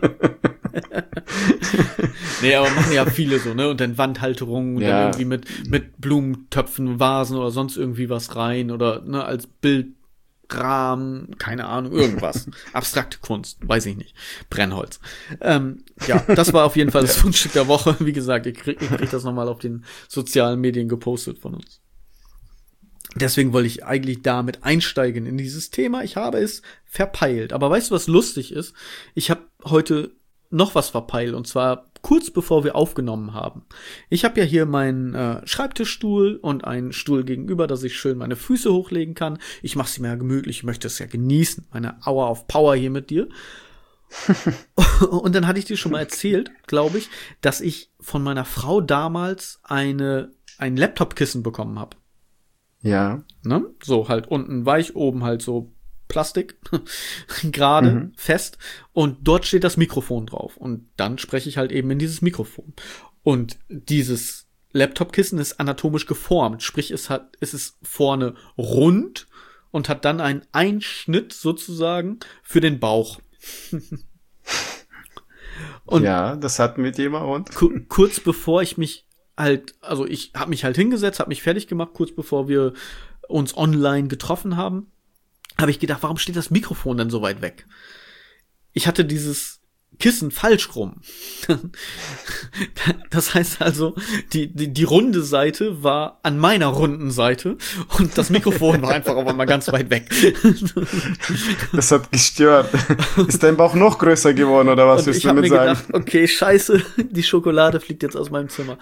Nee, aber machen ja viele so, ne? Und dann Wandhalterungen und ja. dann irgendwie mit, mit Blumentöpfen, Vasen oder sonst irgendwie was rein oder, ne, als Bildrahmen, keine Ahnung, irgendwas. Abstrakte Kunst, weiß ich nicht. Brennholz. Ähm, ja, das war auf jeden Fall das Fundstück der Woche. Wie gesagt, ich krieg, ich krieg das nochmal auf den sozialen Medien gepostet von uns. Deswegen wollte ich eigentlich damit einsteigen in dieses Thema. Ich habe es verpeilt. Aber weißt du, was lustig ist? Ich habe heute noch was verpeilt, und zwar kurz bevor wir aufgenommen haben. Ich habe ja hier meinen äh, Schreibtischstuhl und einen Stuhl gegenüber, dass ich schön meine Füße hochlegen kann. Ich mache sie mir ja gemütlich, ich möchte es ja genießen, meine Hour of Power hier mit dir. Und dann hatte ich dir schon mal erzählt, glaube ich, dass ich von meiner Frau damals eine ein Laptop-Kissen bekommen habe. Ja. Ne? So halt unten weich, oben halt so Plastik, gerade, mhm. fest. Und dort steht das Mikrofon drauf. Und dann spreche ich halt eben in dieses Mikrofon. Und dieses Laptop-Kissen ist anatomisch geformt. Sprich, es hat, es ist vorne rund und hat dann einen Einschnitt sozusagen für den Bauch. Und ja, das hatten wir Thema und ku- kurz bevor ich mich halt, also ich habe mich halt hingesetzt, habe mich fertig gemacht, kurz bevor wir uns online getroffen haben, habe ich gedacht, warum steht das Mikrofon denn so weit weg? Ich hatte dieses Kissen falsch rum. Das heißt also, die, die, die runde Seite war an meiner runden Seite und das Mikrofon war einfach auf einmal ganz weit weg. Das hat gestört. Ist dein Bauch noch größer geworden, oder was willst du damit sagen? Ich habe mir gedacht, okay, scheiße, die Schokolade fliegt jetzt aus meinem Zimmer.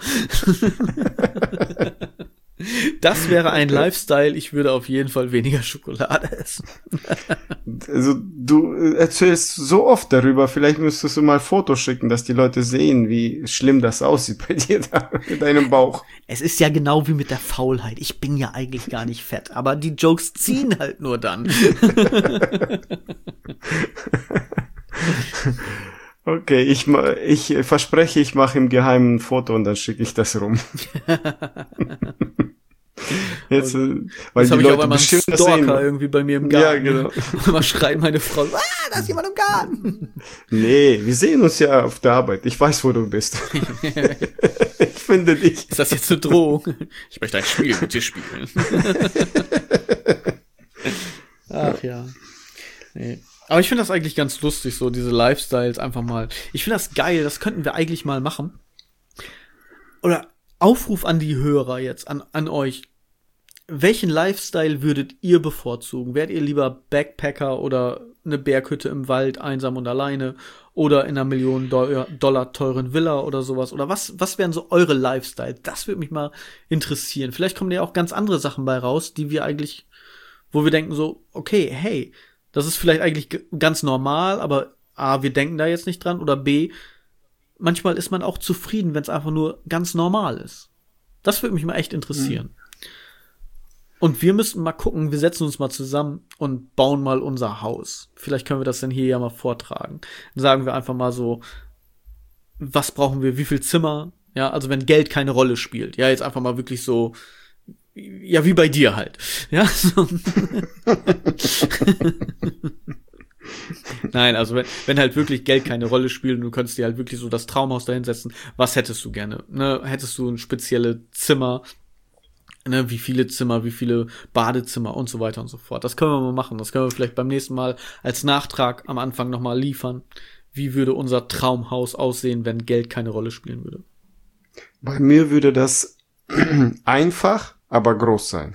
Das wäre ein Lifestyle, ich würde auf jeden Fall weniger Schokolade essen. Also du erzählst so oft darüber, vielleicht müsstest du mal Fotos schicken, dass die Leute sehen, wie schlimm das aussieht bei dir da mit deinem Bauch. Es ist ja genau wie mit der Faulheit. Ich bin ja eigentlich gar nicht fett, aber die Jokes ziehen halt nur dann. Okay, ich, ich verspreche, ich mache im Geheimen ein Foto und dann schicke ich das rum. Jetzt, weil jetzt die Leute ich bestimmt einen Stalker sehen. Irgendwie bei mir im Garten. Ja, genau. Und immer schreit meine Frau, ah, da ist jemand im Garten. Nee, wir sehen uns ja auf der Arbeit. Ich weiß, wo du bist. Ich finde dich. Ist das jetzt eine Drohung? Ich möchte ein Spiel mit dir spielen. Ach ja. Nee. Aber ich finde das eigentlich ganz lustig, so diese Lifestyles einfach mal. Ich finde das geil, das könnten wir eigentlich mal machen. Oder Aufruf an die Hörer jetzt, an, an euch. Welchen Lifestyle würdet ihr bevorzugen? Wärt ihr lieber Backpacker oder eine Berghütte im Wald, einsam und alleine? Oder in einer Million Dollar teuren Villa oder sowas? Oder was, was wären so eure Lifestyle? Das würde mich mal interessieren. Vielleicht kommen ja auch ganz andere Sachen bei raus, die wir eigentlich, wo wir denken so, okay, hey, das ist vielleicht eigentlich g- ganz normal, aber A, wir denken da jetzt nicht dran, oder B, manchmal ist man auch zufrieden, wenn es einfach nur ganz normal ist. Das würde mich mal echt interessieren. Mhm. Und wir müssten mal gucken, wir setzen uns mal zusammen und bauen mal unser Haus. Vielleicht können wir das dann hier ja mal vortragen. Dann sagen wir einfach mal so, was brauchen wir, wie viel Zimmer? Ja, also wenn Geld keine Rolle spielt. Ja, jetzt einfach mal wirklich so, ja, wie bei dir halt. Ja, so. Nein, also wenn, wenn halt wirklich Geld keine Rolle spielt und du könntest dir halt wirklich so das Traumhaus dahinsetzen, was hättest du gerne? Ne? Hättest du ein spezielles Zimmer? Ne? Wie viele Zimmer, wie viele Badezimmer und so weiter und so fort. Das können wir mal machen. Das können wir vielleicht beim nächsten Mal als Nachtrag am Anfang nochmal liefern. Wie würde unser Traumhaus aussehen, wenn Geld keine Rolle spielen würde? Bei mir würde das einfach, aber groß sein.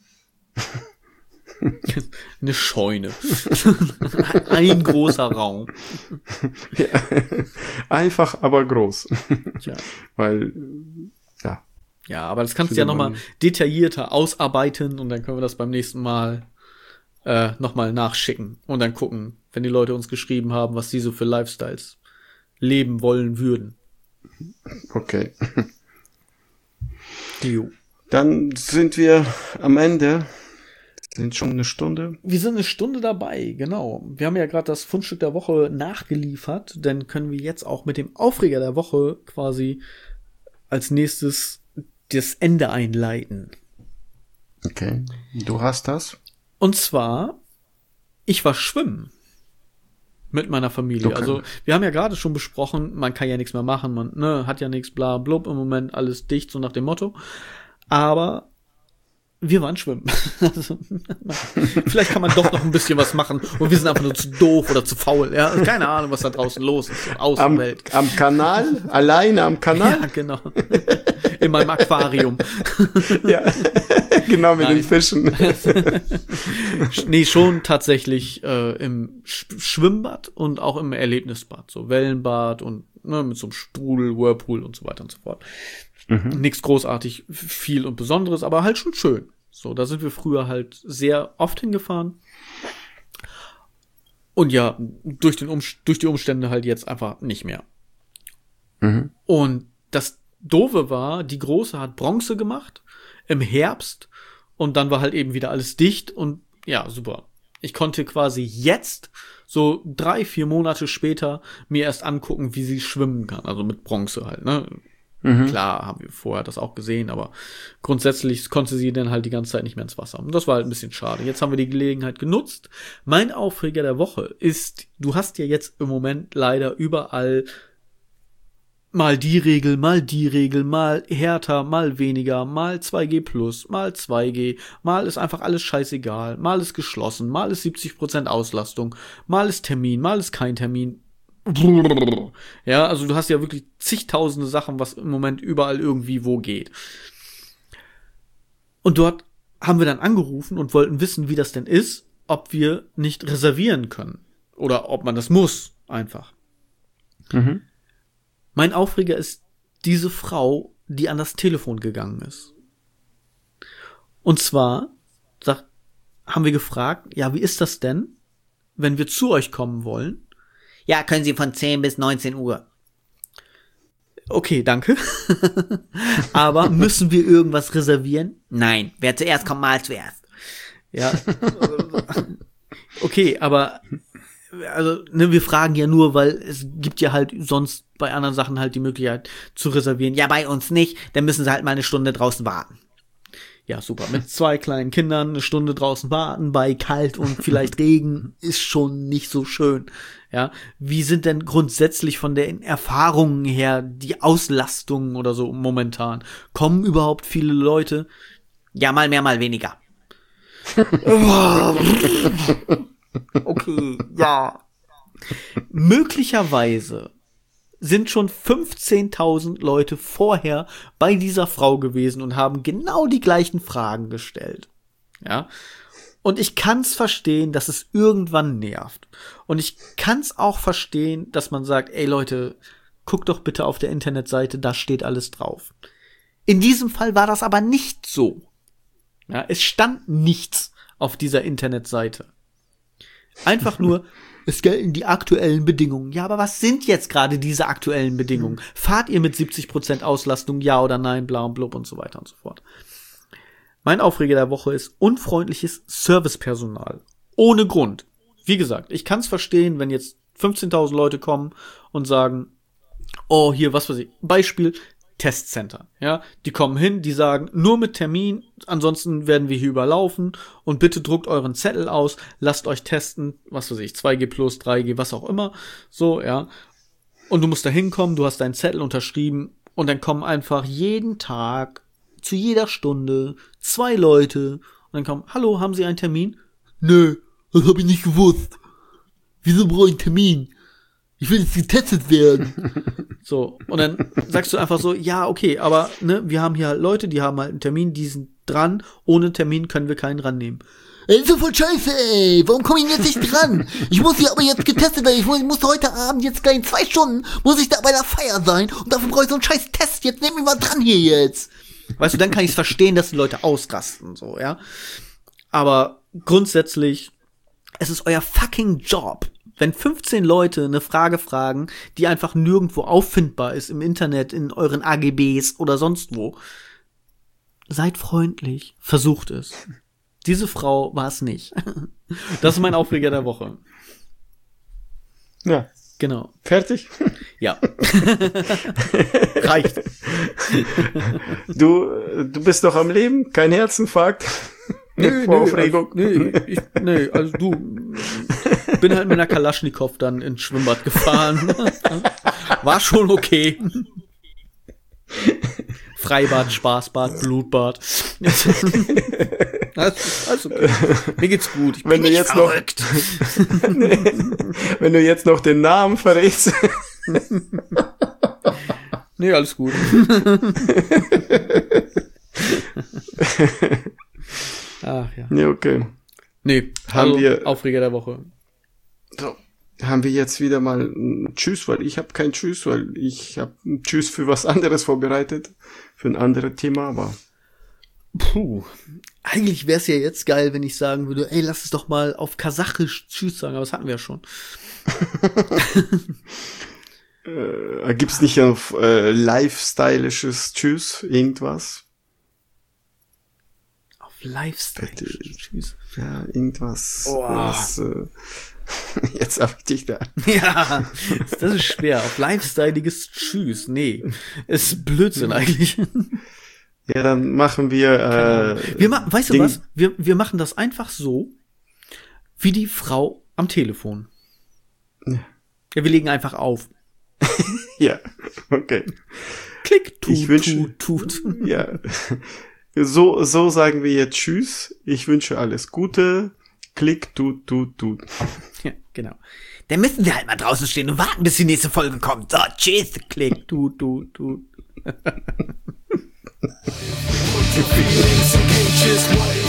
Eine Scheune. Ein großer Raum. Ja. Einfach, aber groß. Tja. Weil, ja. Ja, aber das kannst du ja nochmal detaillierter ausarbeiten und dann können wir das beim nächsten Mal äh, nochmal nachschicken und dann gucken, wenn die Leute uns geschrieben haben, was sie so für Lifestyles leben wollen würden. Okay. Jo. Dann sind wir am Ende. Sind schon eine Stunde. Wir sind eine Stunde dabei, genau. Wir haben ja gerade das Fundstück der Woche nachgeliefert, dann können wir jetzt auch mit dem Aufreger der Woche quasi als nächstes das Ende einleiten. Okay, du hast das? Und zwar, ich war schwimmen mit meiner Familie. Okay. Also wir haben ja gerade schon besprochen, man kann ja nichts mehr machen, man ne, hat ja nichts, bla blub, im Moment alles dicht, so nach dem Motto. Aber wir waren schwimmen. Also, vielleicht kann man doch noch ein bisschen was machen und wir sind einfach nur zu doof oder zu faul. Ja, keine Ahnung, was da draußen los ist. Außenwelt. Am, am Kanal? Alleine am Kanal? Ja, genau. In meinem Aquarium. Ja, genau, mit Nein. den Fischen. Nee, schon tatsächlich äh, im Sch- Schwimmbad und auch im Erlebnisbad. So Wellenbad und ne, mit so einem Sprudel, Whirlpool und so weiter und so fort. Mhm. Nichts großartig viel und Besonderes, aber halt schon schön. So, da sind wir früher halt sehr oft hingefahren. Und ja, durch den um- durch die Umstände halt jetzt einfach nicht mehr. Mhm. Und das Doofe war, die Große hat Bronze gemacht im Herbst und dann war halt eben wieder alles dicht und ja, super. Ich konnte quasi jetzt, so drei, vier Monate später, mir erst angucken, wie sie schwimmen kann. Also mit Bronze halt, ne? Mhm. Klar, haben wir vorher das auch gesehen, aber grundsätzlich konnte sie dann halt die ganze Zeit nicht mehr ins Wasser. Und das war halt ein bisschen schade. Jetzt haben wir die Gelegenheit genutzt. Mein Aufreger der Woche ist, du hast ja jetzt im Moment leider überall mal die Regel, mal die Regel, mal härter, mal weniger, mal zwei G plus, mal zwei G, mal ist einfach alles scheißegal, mal ist geschlossen, mal ist siebzig Prozent Auslastung, mal ist Termin, mal ist kein Termin. Ja, also du hast ja wirklich zigtausende Sachen, was im Moment überall irgendwie wo geht. Und dort haben wir dann angerufen und wollten wissen, wie das denn ist, ob wir nicht reservieren können. Oder ob man das muss, einfach. Mhm. Mein Aufreger ist diese Frau, die an das Telefon gegangen ist. Und zwar sagt, haben wir gefragt, ja, wie ist das denn, wenn wir zu euch kommen wollen? Ja, können Sie von zehn bis neunzehn Uhr. Okay, danke. Aber müssen wir irgendwas reservieren? Nein, wer zuerst kommt, mal zuerst. Ja. Okay, aber also ne, wir fragen ja nur, weil es gibt ja halt sonst bei anderen Sachen halt die Möglichkeit zu reservieren. Ja, bei uns nicht, dann müssen sie halt mal eine Stunde draußen warten. Ja, super. Mit zwei kleinen Kindern eine Stunde draußen warten bei kalt und vielleicht Regen ist schon nicht so schön. Ja, wie sind denn grundsätzlich von den Erfahrungen her die Auslastungen oder so momentan? Kommen überhaupt viele Leute? Ja, mal mehr, mal weniger. Okay, ja. Möglicherweise sind schon fünfzehntausend Leute vorher bei dieser Frau gewesen und haben genau die gleichen Fragen gestellt. Ja. Und ich kann's verstehen, dass es irgendwann nervt. Und ich kann's auch verstehen, dass man sagt, ey Leute, guckt doch bitte auf der Internetseite, da steht alles drauf. In diesem Fall war das aber nicht so. Ja, es stand nichts auf dieser Internetseite. Einfach nur, es gelten die aktuellen Bedingungen. Ja, aber was sind jetzt gerade diese aktuellen Bedingungen? Fahrt ihr mit siebzig Prozent Auslastung, ja oder nein, bla und blub und so weiter und so fort. Mein Aufreger der Woche ist unfreundliches Servicepersonal. Ohne Grund. Wie gesagt, ich kann es verstehen, wenn jetzt fünfzehntausend Leute kommen und sagen, oh, hier, was weiß ich, Beispiel, Testcenter, ja, die kommen hin, die sagen, nur mit Termin, ansonsten werden wir hier überlaufen und bitte druckt euren Zettel aus, lasst euch testen, was weiß ich, zwei G plus, drei G, was auch immer, so, ja, und du musst da hinkommen, du hast deinen Zettel unterschrieben und dann kommen einfach jeden Tag, zu jeder Stunde, zwei Leute und dann kommen, hallo, haben Sie einen Termin? Nö, das hab ich nicht gewusst. Wieso brauche ich einen Termin? Ich will jetzt getestet werden. So, und dann sagst du einfach so, ja, okay, aber ne, wir haben hier halt Leute, die haben halt einen Termin, die sind dran, ohne Termin können wir keinen rannehmen. Ey, ist so voll scheiße, ey, warum komme ich jetzt nicht dran? Ich muss hier aber jetzt getestet werden, ich muss, ich muss heute Abend jetzt gleich in zwei Stunden, muss ich da bei der Feier sein und dafür brauche ich so einen scheiß Test, jetzt nehm mich mal dran hier jetzt. Weißt du, dann kann ich es verstehen, dass die Leute ausrasten, so, ja. Aber grundsätzlich, es ist euer fucking Job. Wenn fünfzehn Leute eine Frage fragen, die einfach nirgendwo auffindbar ist im Internet, in euren A G Bs oder sonst wo, seid freundlich, versucht es. Diese Frau war es nicht. Das ist mein Aufreger der Woche. Ja. Genau. Fertig? Ja. Reicht. Du, du bist doch am Leben, kein Herzinfarkt. Nö, nö, also, nö, ich, nö, also du, bin halt mit einer Kalaschnikow dann ins Schwimmbad gefahren. War schon okay. Freibad, Spaßbad, Blutbad. Das, also okay. Mir geht's gut. Ich bin wenn du nicht jetzt verrückt. Noch, wenn du jetzt noch den Namen verrätst. Nee, alles gut. Ach ja. Nee, okay. Nee, haben also wir Aufreger der Woche. So, haben wir jetzt wieder mal ein Tschüss, weil ich habe kein Tschüss, weil ich habe ein Tschüss für was anderes vorbereitet, für ein anderes Thema, aber puh. Eigentlich wäre es ja jetzt geil, wenn ich sagen würde, ey, lass es doch mal auf Kasachisch Tschüss sagen, aber das hatten wir ja schon. äh, gibt's nicht auf äh, lifestylisches Tschüss irgendwas? Lifestyle. Tschüss. Ja, irgendwas. Oh. Was, äh, jetzt hab ich dich da. Ja, das ist schwer. Auf lifestyleiges Tschüss. Nee, ist Blödsinn eigentlich. Ja, dann machen wir. Äh, wir ma- weißt Ding- du was? Wir, wir machen das einfach so, wie die Frau am Telefon. Ja, ja wir legen einfach auf. ja, okay. Klick, tut, Ich wünsche- tut, tut. Ja. So, so sagen wir jetzt Tschüss. Ich wünsche alles Gute. Klick, tut, tut, tut. Ja, genau. Dann müssen wir halt mal draußen stehen und warten, bis die nächste Folge kommt. So, tschüss, klick, tut, tut, tut.